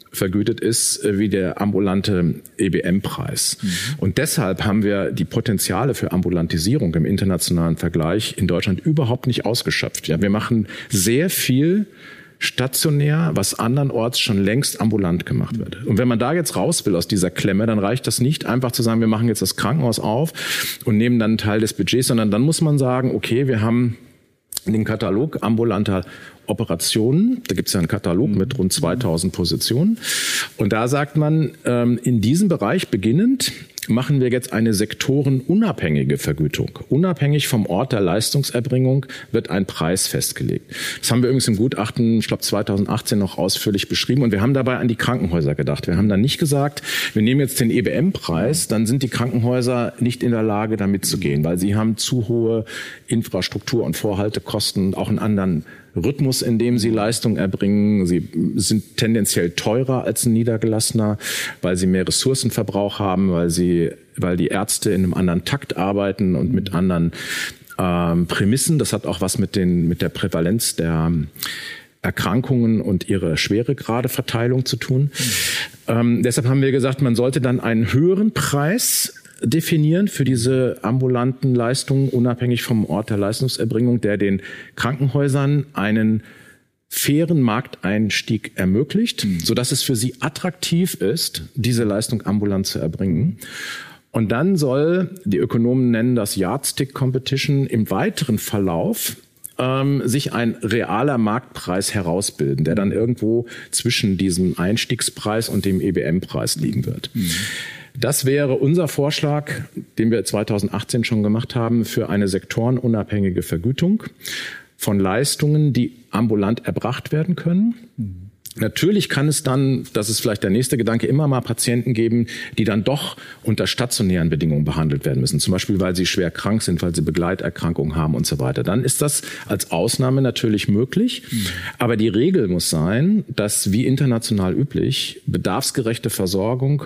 vergütet ist wie der ambulante E B M-Preis. Mhm. Und deshalb haben wir die Potenziale für Ambulantisierung im internationalen Vergleich in Deutschland überhaupt nicht ausgeschöpft. Ja, wir machen sehr viel stationär, was andernorts schon längst ambulant gemacht wird. Und wenn man da jetzt raus will aus dieser Klemme, dann reicht das nicht einfach zu sagen, wir machen jetzt das Krankenhaus auf und nehmen dann einen Teil des Budgets, sondern dann muss man sagen, okay, wir haben den Katalog ambulanter Operationen. Da gibt es ja einen Katalog mit rund zweitausend Positionen. Und da sagt man, in diesem Bereich beginnend machen wir jetzt eine sektorenunabhängige Vergütung. Unabhängig vom Ort der Leistungserbringung wird ein Preis festgelegt. Das haben wir übrigens im Gutachten, ich glaube zweitausendachtzehn, noch ausführlich beschrieben. Und wir haben dabei an die Krankenhäuser gedacht. Wir haben dann nicht gesagt, wir nehmen jetzt den E B M-Preis, dann sind die Krankenhäuser nicht in der Lage, da mitzugehen, weil sie haben zu hohe Infrastruktur- und Vorhaltekosten, auch einen anderen Rhythmus, in dem sie Leistung erbringen. Sie sind tendenziell teurer als ein Niedergelassener, weil sie mehr Ressourcenverbrauch haben, weil sie, weil die Ärzte in einem anderen Takt arbeiten und mit anderen ähm, Prämissen. Das hat auch was mit den, mit der Prävalenz der Erkrankungen und ihre Schweregradeverteilung zu tun. Mhm. Ähm, deshalb haben wir gesagt, man sollte dann einen höheren Preis definieren für diese ambulanten Leistungen, unabhängig vom Ort der Leistungserbringung, der den Krankenhäusern einen fairen Markteinstieg ermöglicht, mhm. sodass es für sie attraktiv ist, diese Leistung ambulant zu erbringen. Und dann soll, die Ökonomen nennen das Yardstick Competition, im weiteren Verlauf ähm, sich ein realer Marktpreis herausbilden, der dann irgendwo zwischen diesem Einstiegspreis und dem E B M-Preis liegen wird. Mhm. Das wäre unser Vorschlag, den wir zweitausendachtzehn schon gemacht haben, für eine sektorenunabhängige Vergütung von Leistungen, die ambulant erbracht werden können. Mhm. Natürlich kann es dann, das ist vielleicht der nächste Gedanke, immer mal Patienten geben, die dann doch unter stationären Bedingungen behandelt werden müssen. Zum Beispiel, weil sie schwer krank sind, weil sie Begleiterkrankungen haben und so weiter. Dann ist das als Ausnahme natürlich möglich. Mhm. Aber die Regel muss sein, dass wie international üblich bedarfsgerechte Versorgung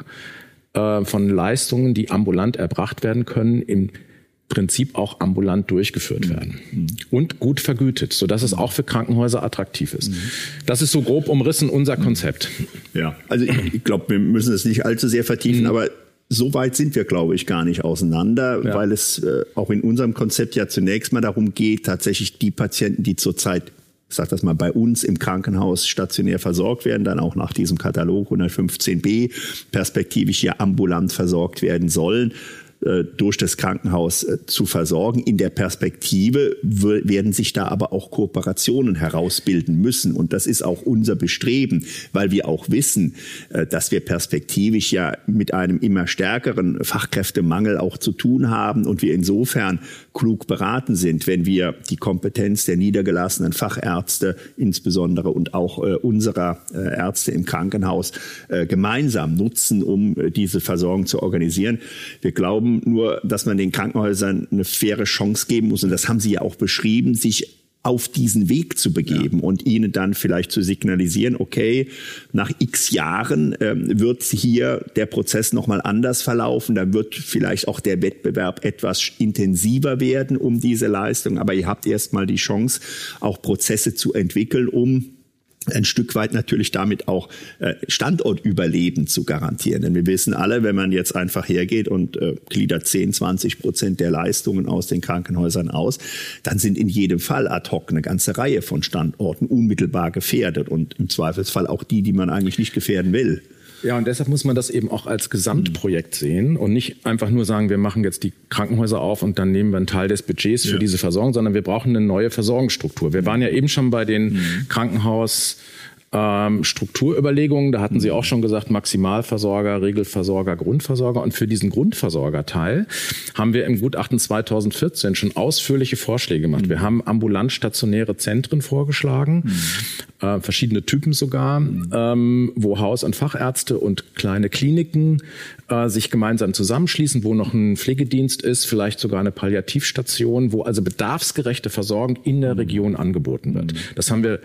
von Leistungen, die ambulant erbracht werden können, im Prinzip auch ambulant durchgeführt werden. Mhm. Und gut vergütet, sodass es auch für Krankenhäuser attraktiv ist. Mhm. Das ist so grob umrissen unser Konzept. Ja, also ich, ich glaube, wir müssen es nicht allzu sehr vertiefen, mhm. aber so weit sind wir, glaube ich, gar nicht auseinander, ja. weil es äh, auch in unserem Konzept ja zunächst mal darum geht, tatsächlich die Patienten, die zurzeit, ich sage das mal, bei uns im Krankenhaus stationär versorgt werden, dann auch nach diesem Katalog hundertfünfzehn b perspektivisch ja ambulant versorgt werden sollen, durch das Krankenhaus zu versorgen. In der Perspektive werden sich da aber auch Kooperationen herausbilden müssen. Und das ist auch unser Bestreben, weil wir auch wissen, dass wir perspektivisch ja mit einem immer stärkeren Fachkräftemangel auch zu tun haben und wir insofern klug beraten sind, wenn wir die Kompetenz der niedergelassenen Fachärzte insbesondere und auch unserer Ärzte im Krankenhaus gemeinsam nutzen, um diese Versorgung zu organisieren. Wir glauben nur, dass man den Krankenhäusern eine faire Chance geben muss. Und das haben Sie ja auch beschrieben, sich auf diesen Weg zu begeben ja. und ihnen dann vielleicht zu signalisieren, okay, nach x Jahren ähm, wird hier der Prozess nochmal anders verlaufen. Dann wird vielleicht auch der Wettbewerb etwas intensiver werden um diese Leistung. Aber ihr habt erstmal die Chance, auch Prozesse zu entwickeln, um ein Stück weit natürlich damit auch äh, Standortüberleben zu garantieren. Denn wir wissen alle, wenn man jetzt einfach hergeht und äh, gliedert zehn, zwanzig Prozent der Leistungen aus den Krankenhäusern aus, dann sind in jedem Fall ad hoc eine ganze Reihe von Standorten unmittelbar gefährdet und im Zweifelsfall auch die, die man eigentlich nicht gefährden will. Ja, und deshalb muss man das eben auch als Gesamtprojekt sehen und nicht einfach nur sagen, wir machen jetzt die Krankenhäuser auf und dann nehmen wir einen Teil des Budgets für ja. diese Versorgung, sondern wir brauchen eine neue Versorgungsstruktur. Wir waren ja eben schon bei den mhm. Krankenhaus- Ähm, Strukturüberlegungen, da hatten Sie auch schon gesagt, Maximalversorger, Regelversorger, Grundversorger. Und für diesen Grundversorgerteil haben wir im Gutachten zweitausendvierzehn schon ausführliche Vorschläge gemacht. Mhm. Wir haben ambulant-stationäre Zentren vorgeschlagen, mhm. äh, verschiedene Typen sogar, mhm. ähm, wo Haus- und Fachärzte und kleine Kliniken äh, sich gemeinsam zusammenschließen, wo noch ein Pflegedienst ist, vielleicht sogar eine Palliativstation, wo also bedarfsgerechte Versorgung in der Region angeboten wird. Mhm. Das haben wir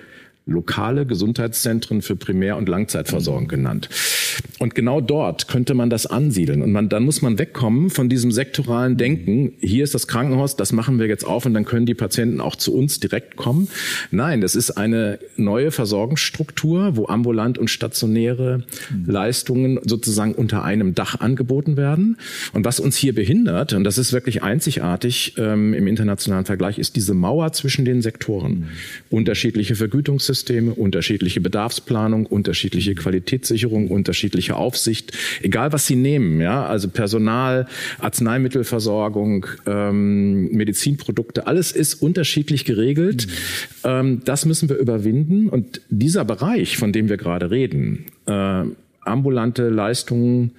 lokale Gesundheitszentren für Primär- und Langzeitversorgung genannt. Und genau dort könnte man das ansiedeln. Und man, dann muss man wegkommen von diesem sektoralen Denken. Hier ist das Krankenhaus, das machen wir jetzt auf und dann können die Patienten auch zu uns direkt kommen. Nein, das ist eine neue Versorgungsstruktur, wo ambulant und stationäre mhm. Leistungen sozusagen unter einem Dach angeboten werden. Und was uns hier behindert, und das ist wirklich einzigartig ähm, im internationalen Vergleich, ist diese Mauer zwischen den Sektoren. Mhm. Unterschiedliche Vergütungssysteme, unterschiedliche Bedarfsplanung, unterschiedliche Qualitätssicherung, unterschiedliche Aufsicht, egal was Sie nehmen, ja, also Personal, Arzneimittelversorgung, ähm, Medizinprodukte, alles ist unterschiedlich geregelt. Mhm. Ähm, das müssen wir überwinden und dieser Bereich, von dem wir gerade reden, äh, ambulante Leistungen,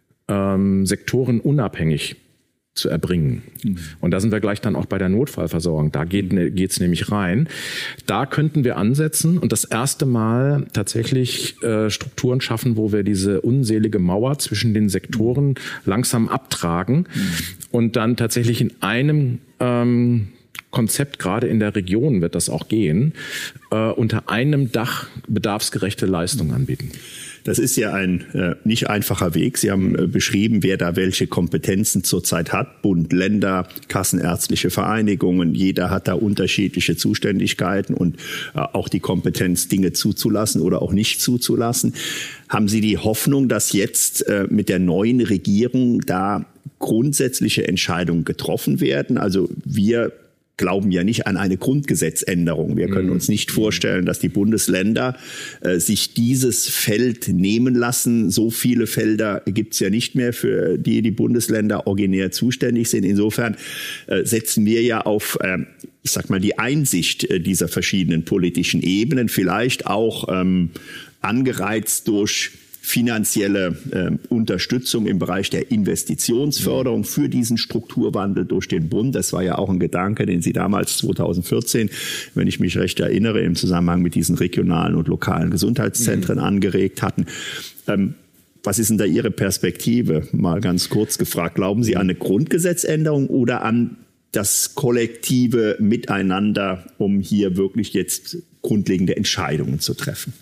ähm, sektorenunabhängig zu erbringen. Mhm. Und da sind wir gleich dann auch bei der Notfallversorgung. Da geht es nämlich rein. Da könnten wir ansetzen und das erste Mal tatsächlich äh, Strukturen schaffen, wo wir diese unselige Mauer zwischen den Sektoren langsam abtragen mhm. und dann tatsächlich in einem ähm, Konzept, gerade in der Region wird das auch gehen, äh, unter einem Dach bedarfsgerechte Leistungen anbieten. Das ist ja ein äh, nicht einfacher Weg. Sie haben äh, beschrieben, wer da welche Kompetenzen zurzeit hat. Bund, Länder, kassenärztliche Vereinigungen. Jeder hat da unterschiedliche Zuständigkeiten und äh, auch die Kompetenz, Dinge zuzulassen oder auch nicht zuzulassen. Haben Sie die Hoffnung, dass jetzt äh, mit der neuen Regierung da grundsätzliche Entscheidungen getroffen werden? Also wir glauben ja nicht an eine Grundgesetzänderung. Wir können uns nicht vorstellen, dass die Bundesländer äh, sich dieses Feld nehmen lassen. So viele Felder gibt es ja nicht mehr, für die die Bundesländer originär zuständig sind. Insofern äh, setzen wir ja auf, äh, ich sag mal, die Einsicht äh, dieser verschiedenen politischen Ebenen, vielleicht auch ähm, angereizt durch finanzielle äh, Unterstützung im Bereich der Investitionsförderung für diesen Strukturwandel durch den Bund. Das war ja auch ein Gedanke, den Sie damals zweitausendvierzehn, wenn ich mich recht erinnere, im Zusammenhang mit diesen regionalen und lokalen Gesundheitszentren mhm. angeregt hatten. Ähm, was ist denn da Ihre Perspektive? Mal ganz kurz gefragt. Glauben Sie an eine Grundgesetzänderung oder an das kollektive Miteinander, um hier wirklich jetzt grundlegende Entscheidungen zu treffen?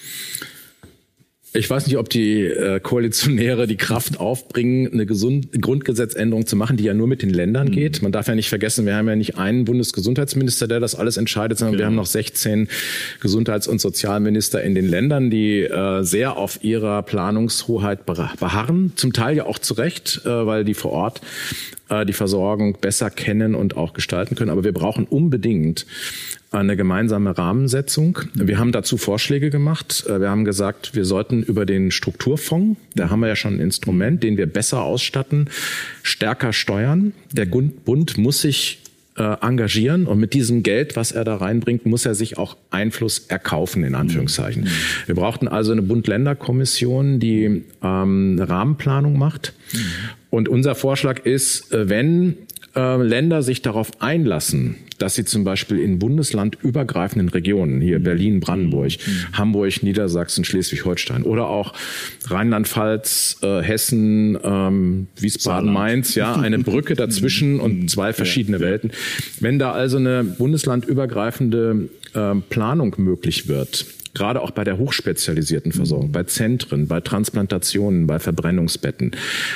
Ich weiß nicht, ob die äh, Koalitionäre die Kraft aufbringen, eine Gesund- Grundgesetzänderung zu machen, die ja nur mit den Ländern mhm. geht. Man darf ja nicht vergessen, wir haben ja nicht einen Bundesgesundheitsminister, der das alles entscheidet, sondern genau. wir haben noch sechzehn Gesundheits- und Sozialminister in den Ländern, die äh, sehr auf ihrer Planungshoheit beharren. Zum Teil ja auch zu Recht, äh, weil die vor Ort äh, die Versorgung besser kennen und auch gestalten können. Aber wir brauchen unbedingt eine gemeinsame Rahmensetzung. Wir haben dazu Vorschläge gemacht. Wir haben gesagt, wir sollten über den Strukturfonds, da haben wir ja schon ein Instrument, den wir besser ausstatten, stärker steuern. Der Bund muss sich äh, engagieren und mit diesem Geld, was er da reinbringt, muss er sich auch Einfluss erkaufen, in Anführungszeichen. Mhm. Wir brauchten also eine Bund-Länder-Kommission, die ähm, eine Rahmenplanung macht. Mhm. Und unser Vorschlag ist, wenn äh, Länder sich darauf einlassen, dass sie zum Beispiel in bundeslandübergreifenden Regionen, hier Berlin, Brandenburg, mhm. Hamburg, Niedersachsen, Schleswig-Holstein oder auch Rheinland-Pfalz, äh, Hessen, ähm, Wiesbaden, Mainz, ja, eine Brücke dazwischen und zwei verschiedene ja, ja. Welten. Wenn da also eine bundeslandübergreifende äh, Planung möglich wird, gerade auch bei der hochspezialisierten Versorgung, mhm. bei Zentren, bei Transplantationen, bei Verbrennungsbetten,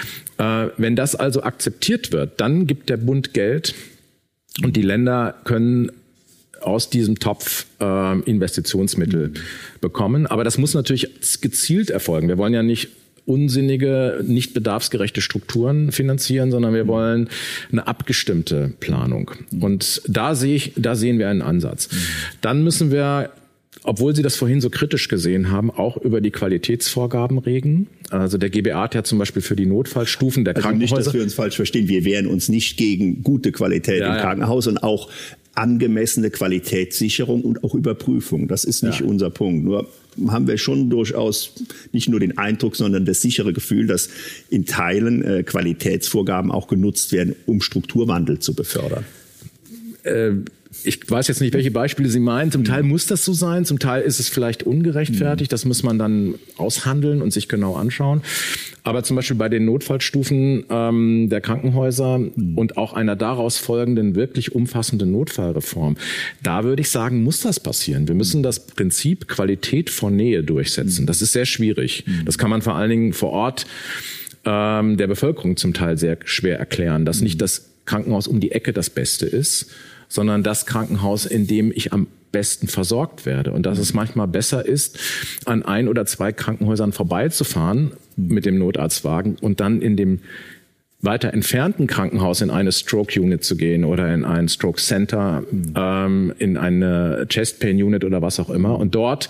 äh, wenn das also akzeptiert wird, dann gibt der Bund Geld, und die Länder können aus diesem Topf äh, Investitionsmittel mhm. bekommen. Aber das muss natürlich gezielt erfolgen. Wir wollen ja nicht unsinnige, nicht bedarfsgerechte Strukturen finanzieren, sondern wir wollen eine abgestimmte Planung. Mhm. Und da sehe ich, da sehen wir einen Ansatz. Mhm. Dann müssen wir, obwohl Sie das vorhin so kritisch gesehen haben, auch über die Qualitätsvorgaben reden. Also der G B A hat ja zum Beispiel für die Notfallstufen der also Krankenhäuser... Nicht, dass wir uns falsch verstehen, wir wehren uns nicht gegen gute Qualität ja, im Krankenhaus ja. und auch angemessene Qualitätssicherung und auch Überprüfung. Das ist nicht ja. unser Punkt. Nur haben wir schon durchaus nicht nur den Eindruck, sondern das sichere Gefühl, dass in Teilen äh, Qualitätsvorgaben auch genutzt werden, um Strukturwandel zu befördern. äh, ich weiß jetzt nicht, welche Beispiele Sie meinen. Zum Teil muss das so sein, zum Teil ist es vielleicht ungerechtfertigt. Das muss man dann aushandeln und sich genau anschauen. Aber zum Beispiel bei den Notfallstufen ähm, der Krankenhäuser mhm. und auch einer daraus folgenden wirklich umfassenden Notfallreform, da würde ich sagen, muss das passieren. Wir müssen das Prinzip Qualität vor Nähe durchsetzen. Das ist sehr schwierig. Mhm. Das kann man vor allen Dingen vor Ort ähm, der Bevölkerung zum Teil sehr schwer erklären, dass mhm. nicht das Krankenhaus um die Ecke das Beste ist, sondern das Krankenhaus, in dem ich am besten versorgt werde. Und dass es manchmal besser ist, an ein oder zwei Krankenhäusern vorbeizufahren mit dem Notarztwagen und dann in dem weiter entfernten Krankenhaus in eine Stroke-Unit zu gehen oder in ein Stroke-Center, ähm, in eine Chest-Pain-Unit oder was auch immer und dort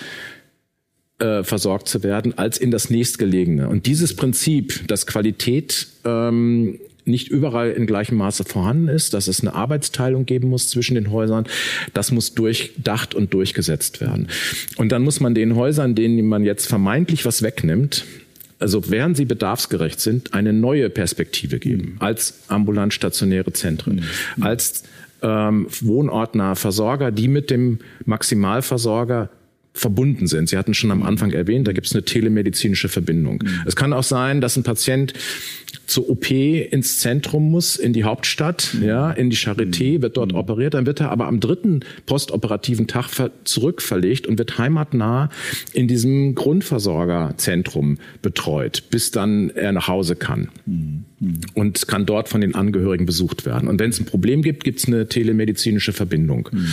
äh, versorgt zu werden, als in das nächstgelegene. Und dieses Prinzip, dass Qualität ähm, nicht überall in gleichem Maße vorhanden ist, dass es eine Arbeitsteilung geben muss zwischen den Häusern. Das muss durchdacht und durchgesetzt werden. Und dann muss man den Häusern, denen man jetzt vermeintlich was wegnimmt, also während sie bedarfsgerecht sind, eine neue Perspektive geben. Als ambulant stationäre Zentren, mhm. als ähm, wohnortnahe Versorger, die mit dem Maximalversorger verbunden sind. Sie hatten schon am Anfang erwähnt, da gibt es eine telemedizinische Verbindung. Mhm. Es kann auch sein, dass ein Patient zur O P ins Zentrum muss, in die Hauptstadt, mhm. ja, in die Charité, wird dort mhm. operiert, dann wird er aber am dritten postoperativen Tag ver- zurückverlegt und wird heimatnah in diesem Grundversorgerzentrum betreut, bis dann er nach Hause kann. Mhm. Und kann dort von den Angehörigen besucht werden. Und wenn es ein Problem gibt, gibt es eine telemedizinische Verbindung. Mhm.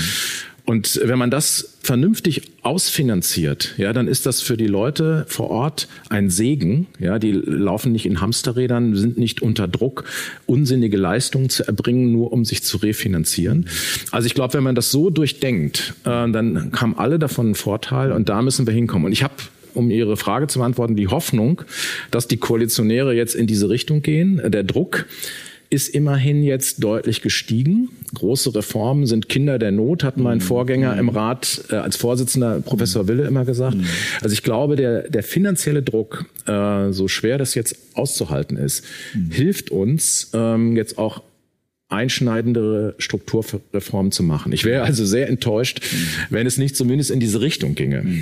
Und wenn man das vernünftig ausfinanziert, ja, dann ist das für die Leute vor Ort ein Segen. Ja, die laufen nicht in Hamsterrädern, sind nicht unter Druck, unsinnige Leistungen zu erbringen, nur um sich zu refinanzieren. Also ich glaube, wenn man das so durchdenkt, äh, dann haben alle davon einen Vorteil und da müssen wir hinkommen. Und ich habe, um Ihre Frage zu beantworten, die Hoffnung, dass die Koalitionäre jetzt in diese Richtung gehen. Der Druck ist immerhin jetzt deutlich gestiegen. Große Reformen sind Kinder der Not, hat mein Vorgänger im Rat äh, als Vorsitzender Professor Wille immer gesagt. Also ich glaube, der, der finanzielle Druck, äh, so schwer das jetzt auszuhalten ist, mhm. hilft uns ähm, jetzt auch einschneidendere Strukturreformen zu machen. Ich wäre also sehr enttäuscht, mhm. wenn es nicht zumindest in diese Richtung ginge. Mhm.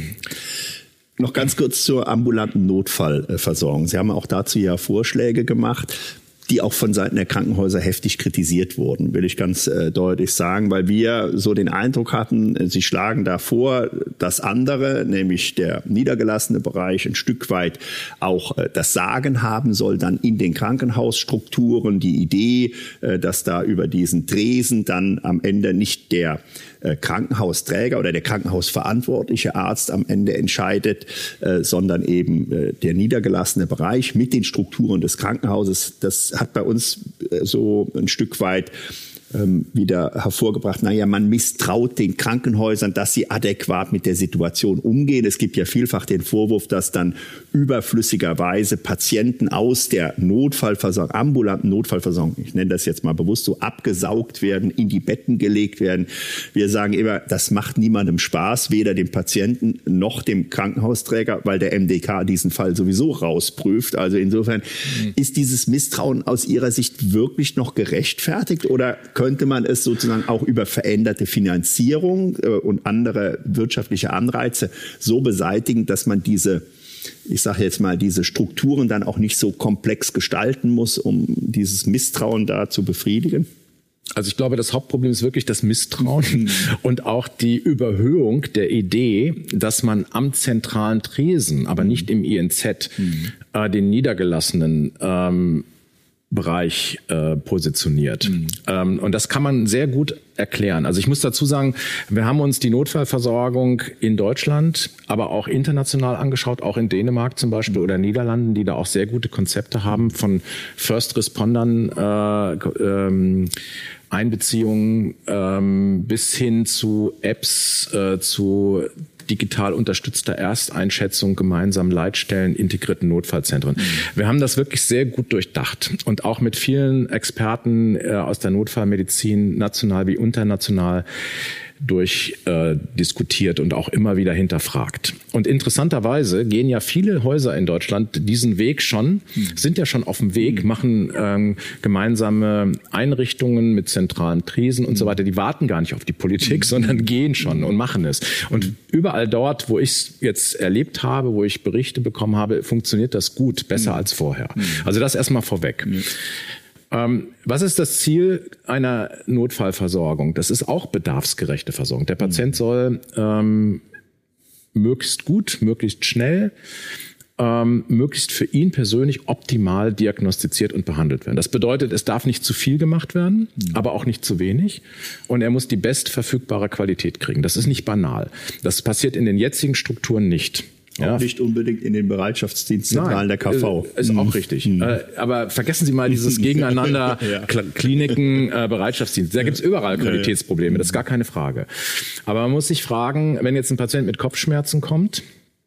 Noch ganz kurz zur ambulanten Notfallversorgung. Sie haben auch dazu ja Vorschläge gemacht, die auch von Seiten der Krankenhäuser heftig kritisiert wurden, will ich ganz äh, deutlich sagen, weil wir so den Eindruck hatten, äh, sie schlagen da vor, das andere, nämlich der niedergelassene Bereich, ein Stück weit auch äh, das Sagen haben soll, dann in den Krankenhausstrukturen, die Idee, äh, dass da über diesen Tresen dann am Ende nicht der äh, Krankenhausträger oder der krankenhausverantwortliche Arzt am Ende entscheidet, äh, sondern eben äh, der niedergelassene Bereich mit den Strukturen des Krankenhauses. Das hat bei uns so ein Stück weit ähm, wieder hervorgebracht, naja, man misstraut den Krankenhäusern, dass sie adäquat mit der Situation umgehen. Es gibt ja vielfach den Vorwurf, dass dann überflüssigerweise Patienten aus der Notfallversorgung, ambulanten Notfallversorgung, ich nenne das jetzt mal bewusst so, abgesaugt werden, in die Betten gelegt werden. Wir sagen immer, das macht niemandem Spaß, weder dem Patienten noch dem Krankenhausträger, weil der M D K diesen Fall sowieso rausprüft. Also insofern mhm. ist dieses Misstrauen aus Ihrer Sicht wirklich noch gerechtfertigt oder könnte man es sozusagen auch über veränderte Finanzierung äh, und andere wirtschaftliche Anreize so beseitigen, dass man diese, ich sage jetzt mal, diese Strukturen dann auch nicht so komplex gestalten muss, um dieses Misstrauen da zu befriedigen? Also ich glaube, das Hauptproblem ist wirklich das Misstrauen und auch die Überhöhung der Idee, dass man am zentralen Tresen, aber nicht im I N Z, mhm. äh, den niedergelassenen ähm, Bereich äh, positioniert. Mhm. Ähm, und das kann man sehr gut erklären. Also ich muss dazu sagen, wir haben uns die Notfallversorgung in Deutschland, aber auch international angeschaut, auch in Dänemark zum Beispiel oder Niederlanden, die da auch sehr gute Konzepte haben von First Respondern, äh, ähm, Einbeziehungen ähm, bis hin zu Apps, äh, zu digital unterstützter Ersteinschätzung, gemeinsam Leitstellen, integrierten Notfallzentren. Mhm. Wir haben das wirklich sehr gut durchdacht und auch mit vielen Experten äh, aus der Notfallmedizin, national wie international, durchdiskutiert äh, und auch immer wieder hinterfragt. Und interessanterweise gehen ja viele Häuser in Deutschland diesen Weg schon, sind ja schon auf dem Weg, machen ähm, gemeinsame Einrichtungen mit zentralen Tresen und so weiter. Die warten gar nicht auf die Politik, sondern gehen schon und machen es. Und überall dort, wo ich es jetzt erlebt habe, wo ich Berichte bekommen habe, funktioniert das gut, besser als vorher. Also das erstmal vorweg. Ähm, was ist das Ziel einer Notfallversorgung? Das ist auch bedarfsgerechte Versorgung. Der Patient soll ähm, möglichst gut, möglichst schnell, ähm, möglichst für ihn persönlich optimal diagnostiziert und behandelt werden. Das bedeutet, es darf nicht zu viel gemacht werden, mhm. aber auch nicht zu wenig. Und er muss die bestverfügbare Qualität kriegen. Das ist nicht banal. Das passiert in den jetzigen Strukturen nicht. Auch ja. nicht unbedingt in den Bereitschaftsdienstzentralen der K V. Ist auch richtig. Mhm. Aber vergessen Sie mal dieses Gegeneinander ja. Kliniken, äh, Bereitschaftsdienst. Da gibt es überall Qualitätsprobleme, das ist gar keine Frage. Aber man muss sich fragen, wenn jetzt ein Patient mit Kopfschmerzen kommt,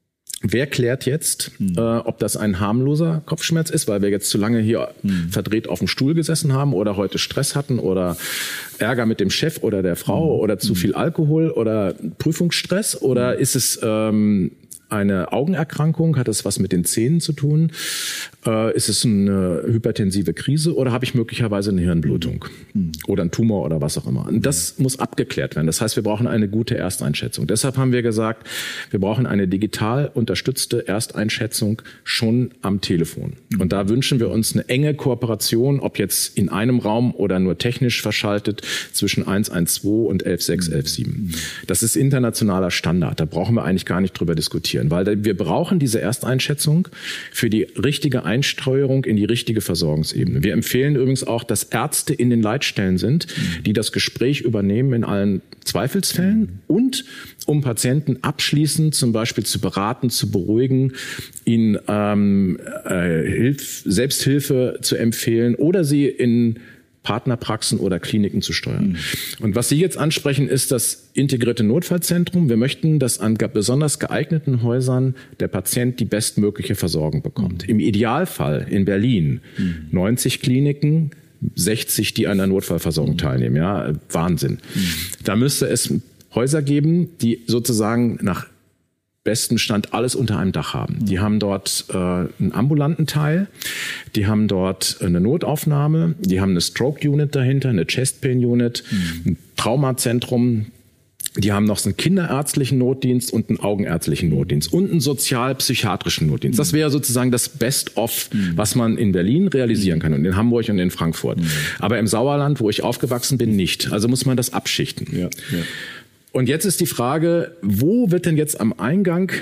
wer klärt jetzt, mhm. äh, ob das ein harmloser Kopfschmerz ist, weil wir jetzt zu lange hier mhm. verdreht auf dem Stuhl gesessen haben oder heute Stress hatten oder Ärger mit dem Chef oder der Frau mhm. oder zu viel Alkohol oder Prüfungsstress oder mhm. ist es ähm, eine Augenerkrankung? Hat es was mit den Zähnen zu tun? Äh, ist es eine hypertensive Krise oder habe ich möglicherweise eine Hirnblutung mhm. oder einen Tumor oder was auch immer? Und das muss abgeklärt werden. Das heißt, wir brauchen eine gute Ersteinschätzung. Deshalb haben wir gesagt, wir brauchen eine digital unterstützte Ersteinschätzung schon am Telefon. Mhm. Und da wünschen wir uns eine enge Kooperation, ob jetzt in einem Raum oder nur technisch verschaltet, zwischen eins eins zwei und elf sechs, elf sieben. Mhm. Das ist internationaler Standard. Da brauchen wir eigentlich gar nicht drüber diskutieren. Weil wir brauchen diese Ersteinschätzung für die richtige Einsteuerung in die richtige Versorgungsebene. Wir empfehlen übrigens auch, dass Ärzte in den Leitstellen sind, die das Gespräch übernehmen in allen Zweifelsfällen und um Patienten abschließend zum Beispiel zu beraten, zu beruhigen, ihnen ähm, äh, Hilf, Selbsthilfe zu empfehlen oder sie in Partnerpraxen oder Kliniken zu steuern. Mhm. Und was Sie jetzt ansprechen, ist das integrierte Notfallzentrum. Wir möchten, dass an besonders geeigneten Häusern der Patient die bestmögliche Versorgung bekommt. Mhm. Im Idealfall in Berlin mhm. neunzig Kliniken, sechzig, die an der Notfallversorgung mhm. teilnehmen. Ja, Wahnsinn. Mhm. Da müsste es Häuser geben, die sozusagen nach besten Stand alles unter einem Dach haben. Die haben dort äh, einen ambulanten Teil, die haben dort eine Notaufnahme, die haben eine Stroke-Unit dahinter, eine Chest-Pain-Unit, mhm. ein Traumazentrum, die haben noch einen kinderärztlichen Notdienst und einen augenärztlichen Notdienst und einen sozial-psychiatrischen Notdienst. Das wäre sozusagen das Best-of, mhm. was man in Berlin realisieren kann und in Hamburg und in Frankfurt. Mhm. Aber im Sauerland, wo ich aufgewachsen bin, nicht. Also muss man das abschichten. Ja, ja. Und jetzt ist die Frage, wo wird denn jetzt am Eingang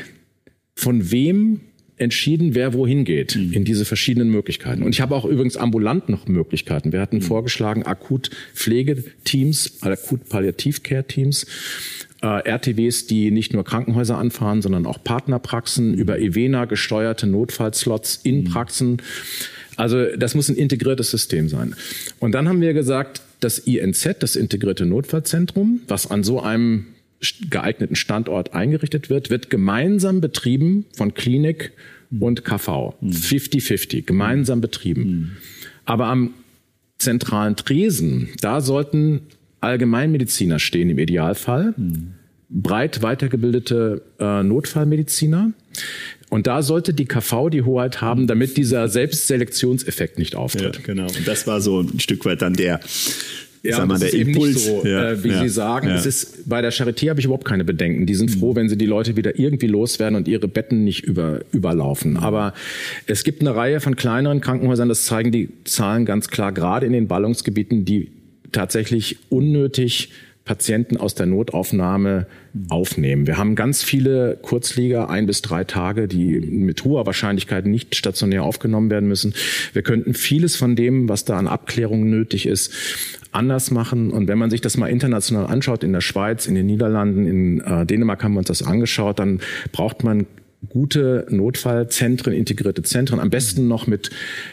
von wem entschieden, wer wohin geht mhm. in diese verschiedenen Möglichkeiten? Und ich habe auch übrigens ambulant noch Möglichkeiten. Wir hatten mhm. vorgeschlagen, Akut-Pflegeteams, Akut-Palliativ-Care-Teams, äh, R T Ws, die nicht nur Krankenhäuser anfahren, sondern auch Partnerpraxen, mhm. über Evena gesteuerte Notfallslots in mhm. Praxen. Also das muss ein integriertes System sein. Und dann haben wir gesagt, das I N Z, das integrierte Notfallzentrum, was an so einem geeigneten Standort eingerichtet wird, wird gemeinsam betrieben von Klinik und K V. fünfzig fünfzig, gemeinsam betrieben. Aber am zentralen Tresen, da sollten Allgemeinmediziner stehen im Idealfall, breit weitergebildete äh, Notfallmediziner. Und da sollte die K V die Hoheit haben, damit dieser Selbstselektionseffekt nicht auftritt. Ja, genau. Und das war so ein Stück weit dann der, ja, sag mal, der Impuls. So, ja, äh, wie ja, Sie sagen, ja. es ist, bei der Charité habe ich überhaupt keine Bedenken. Die sind froh, wenn sie die Leute wieder irgendwie loswerden und ihre Betten nicht über, überlaufen. Aber es gibt eine Reihe von kleineren Krankenhäusern, das zeigen die Zahlen ganz klar, gerade in den Ballungsgebieten, die tatsächlich unnötig Patienten aus der Notaufnahme aufnehmen. Wir haben ganz viele Kurzlieger, ein bis drei Tage, die mit hoher Wahrscheinlichkeit nicht stationär aufgenommen werden müssen. Wir könnten vieles von dem, was da an Abklärungen nötig ist, anders machen. Und wenn man sich das mal international anschaut, in der Schweiz, in den Niederlanden, in äh, Dänemark haben wir uns das angeschaut, dann braucht man gute Notfallzentren, integrierte Zentren, am besten noch mit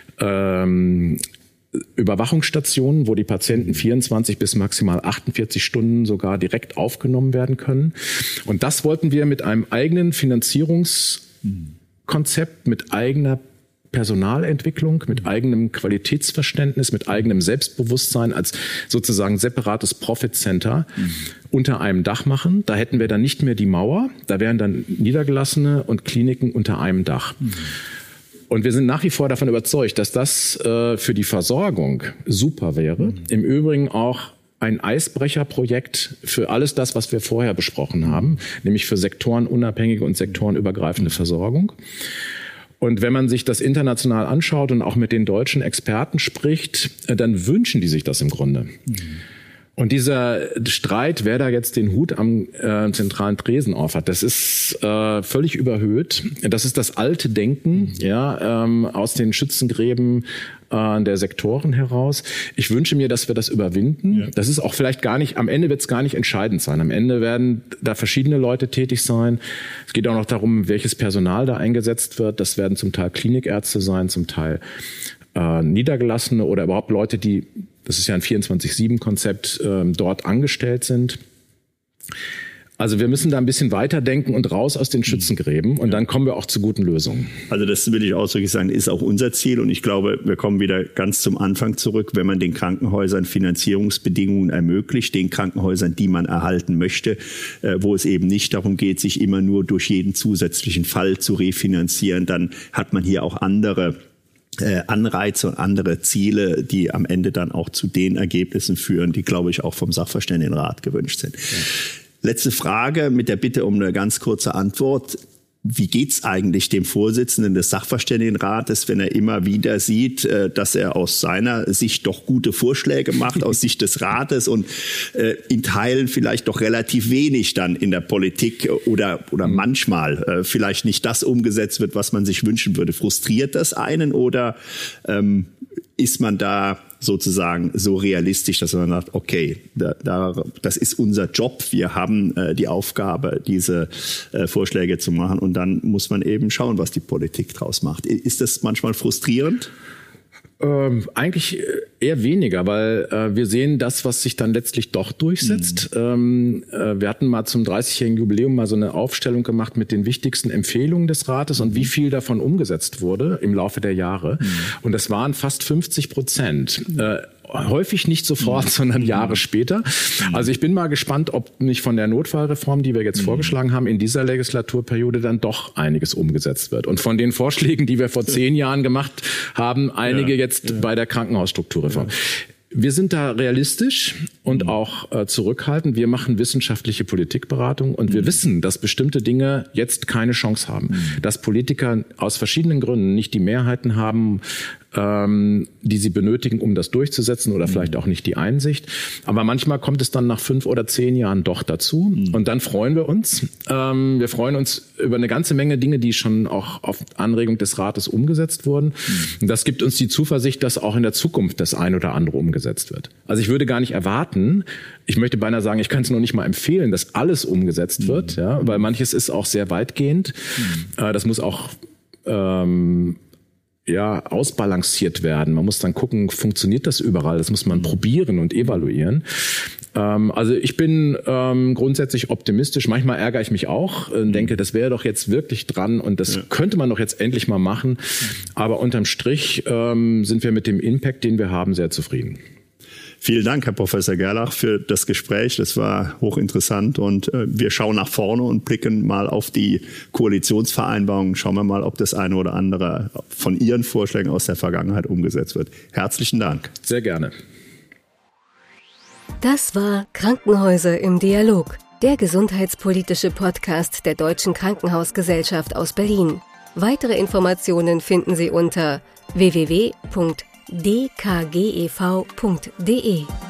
ähm, Überwachungsstationen, wo die Patienten vierundzwanzig bis maximal achtundvierzig Stunden sogar direkt aufgenommen werden können. Und das wollten wir mit einem eigenen Finanzierungskonzept, mit eigener Personalentwicklung, mit eigenem Qualitätsverständnis, mit eigenem Selbstbewusstsein als sozusagen separates Profit Center mhm. unter einem Dach machen. Da hätten wir dann nicht mehr die Mauer, da wären dann Niedergelassene und Kliniken unter einem Dach. Mhm. Und wir sind nach wie vor davon überzeugt, dass das äh, für die Versorgung super wäre. Mhm. Im Übrigen auch ein Eisbrecherprojekt für alles das, was wir vorher besprochen haben, nämlich für sektorenunabhängige und sektorenübergreifende Versorgung. Und wenn man sich das international anschaut und auch mit den deutschen Experten spricht, dann wünschen die sich das im Grunde. Mhm. Und dieser Streit, wer da jetzt den Hut am äh, zentralen Tresen aufhat, das ist äh, völlig überhöht. Das ist das alte Denken, ja, ähm, aus den Schützengräben äh, der Sektoren heraus. Ich wünsche mir, dass wir das überwinden. Ja. Das ist auch vielleicht gar nicht, am Ende wird es gar nicht entscheidend sein. Am Ende werden da verschiedene Leute tätig sein. Es geht auch noch darum, welches Personal da eingesetzt wird. Das werden zum Teil Klinikärzte sein, zum Teil äh, Niedergelassene oder überhaupt Leute, die, das ist ja ein vierundzwanzig sieben Konzept, ähm, dort angestellt sind. Also wir müssen da ein bisschen weiterdenken und raus aus den Schützengräben und dann kommen wir auch zu guten Lösungen. Also das will ich ausdrücklich sagen, ist auch unser Ziel und ich glaube, wir kommen wieder ganz zum Anfang zurück, wenn man den Krankenhäusern Finanzierungsbedingungen ermöglicht, den Krankenhäusern, die man erhalten möchte, äh, wo es eben nicht darum geht, sich immer nur durch jeden zusätzlichen Fall zu refinanzieren, dann hat man hier auch andere Anreize und andere Ziele, die am Ende dann auch zu den Ergebnissen führen, die, glaube ich, auch vom Sachverständigenrat gewünscht sind. Ja. Letzte Frage mit der Bitte um eine ganz kurze Antwort. Wie geht's eigentlich dem Vorsitzenden des Sachverständigenrates, wenn er immer wieder sieht, dass er aus seiner Sicht doch gute Vorschläge macht, aus Sicht des Rates und in Teilen vielleicht doch relativ wenig dann in der Politik oder, oder manchmal vielleicht nicht das umgesetzt wird, was man sich wünschen würde? Frustriert das einen oder ähm, ist man da sozusagen so realistisch, dass man sagt, okay, da, da, das ist unser Job, wir haben äh, die Aufgabe, diese äh, Vorschläge zu machen und dann muss man eben schauen, was die Politik draus macht. Ist das manchmal frustrierend? Ähm, eigentlich eher weniger, weil äh, wir sehen das, was sich dann letztlich doch durchsetzt. Mhm. Ähm, äh, wir hatten mal zum dreißigjährigen Jubiläum mal so eine Aufstellung gemacht mit den wichtigsten Empfehlungen des Rates und wie viel davon umgesetzt wurde im Laufe der Jahre. Mhm. Und das waren fast fünfzig Prozent. Äh, häufig nicht sofort, mhm. sondern Jahre später. Also ich bin mal gespannt, ob nicht von der Notfallreform, die wir jetzt mhm. vorgeschlagen haben, in dieser Legislaturperiode dann doch einiges umgesetzt wird. Und von den Vorschlägen, die wir vor zehn Jahren gemacht haben, einige ja, jetzt ja. bei der Krankenhausstrukturreform. Ja. Wir sind da realistisch und auch äh, zurückhaltend. Wir machen wissenschaftliche Politikberatung und wir mhm. wissen, dass bestimmte Dinge jetzt keine Chance haben. Mhm. Dass Politiker aus verschiedenen Gründen nicht die Mehrheiten haben, ähm, die sie benötigen, um das durchzusetzen oder mhm. vielleicht auch nicht die Einsicht. Aber manchmal kommt es dann nach fünf oder zehn Jahren doch dazu mhm. und dann freuen wir uns. Ähm, wir freuen uns über eine ganze Menge Dinge, die schon auch auf Anregung des Rates umgesetzt wurden. Mhm. Und das gibt uns die Zuversicht, dass auch in der Zukunft das ein oder andere umgesetzt wird. Also ich würde gar nicht erwarten, ich möchte beinahe sagen, ich kann es noch nicht mal empfehlen, dass alles umgesetzt mhm. wird, ja, weil manches ist auch sehr weitgehend. Mhm. Äh, das muss auch ähm, ja, ausbalanciert werden. Man muss dann gucken, funktioniert das überall? Das muss man probieren und evaluieren. Ähm, also ich bin ähm, grundsätzlich optimistisch. Manchmal ärgere ich mich auch und denke, das wäre doch jetzt wirklich dran und das ja. könnte man doch jetzt endlich mal machen. Aber unterm Strich ähm, sind wir mit dem Impact, den wir haben, sehr zufrieden. Vielen Dank, Herr Professor Gerlach, für das Gespräch. Das war hochinteressant und äh, wir schauen nach vorne und blicken mal auf die Koalitionsvereinbarungen. Schauen wir mal, ob das eine oder andere von Ihren Vorschlägen aus der Vergangenheit umgesetzt wird. Herzlichen Dank. Sehr gerne. Das war Krankenhäuser im Dialog, der gesundheitspolitische Podcast der Deutschen Krankenhausgesellschaft aus Berlin. Weitere Informationen finden Sie unter w w w punkt d k g e v punkt d e.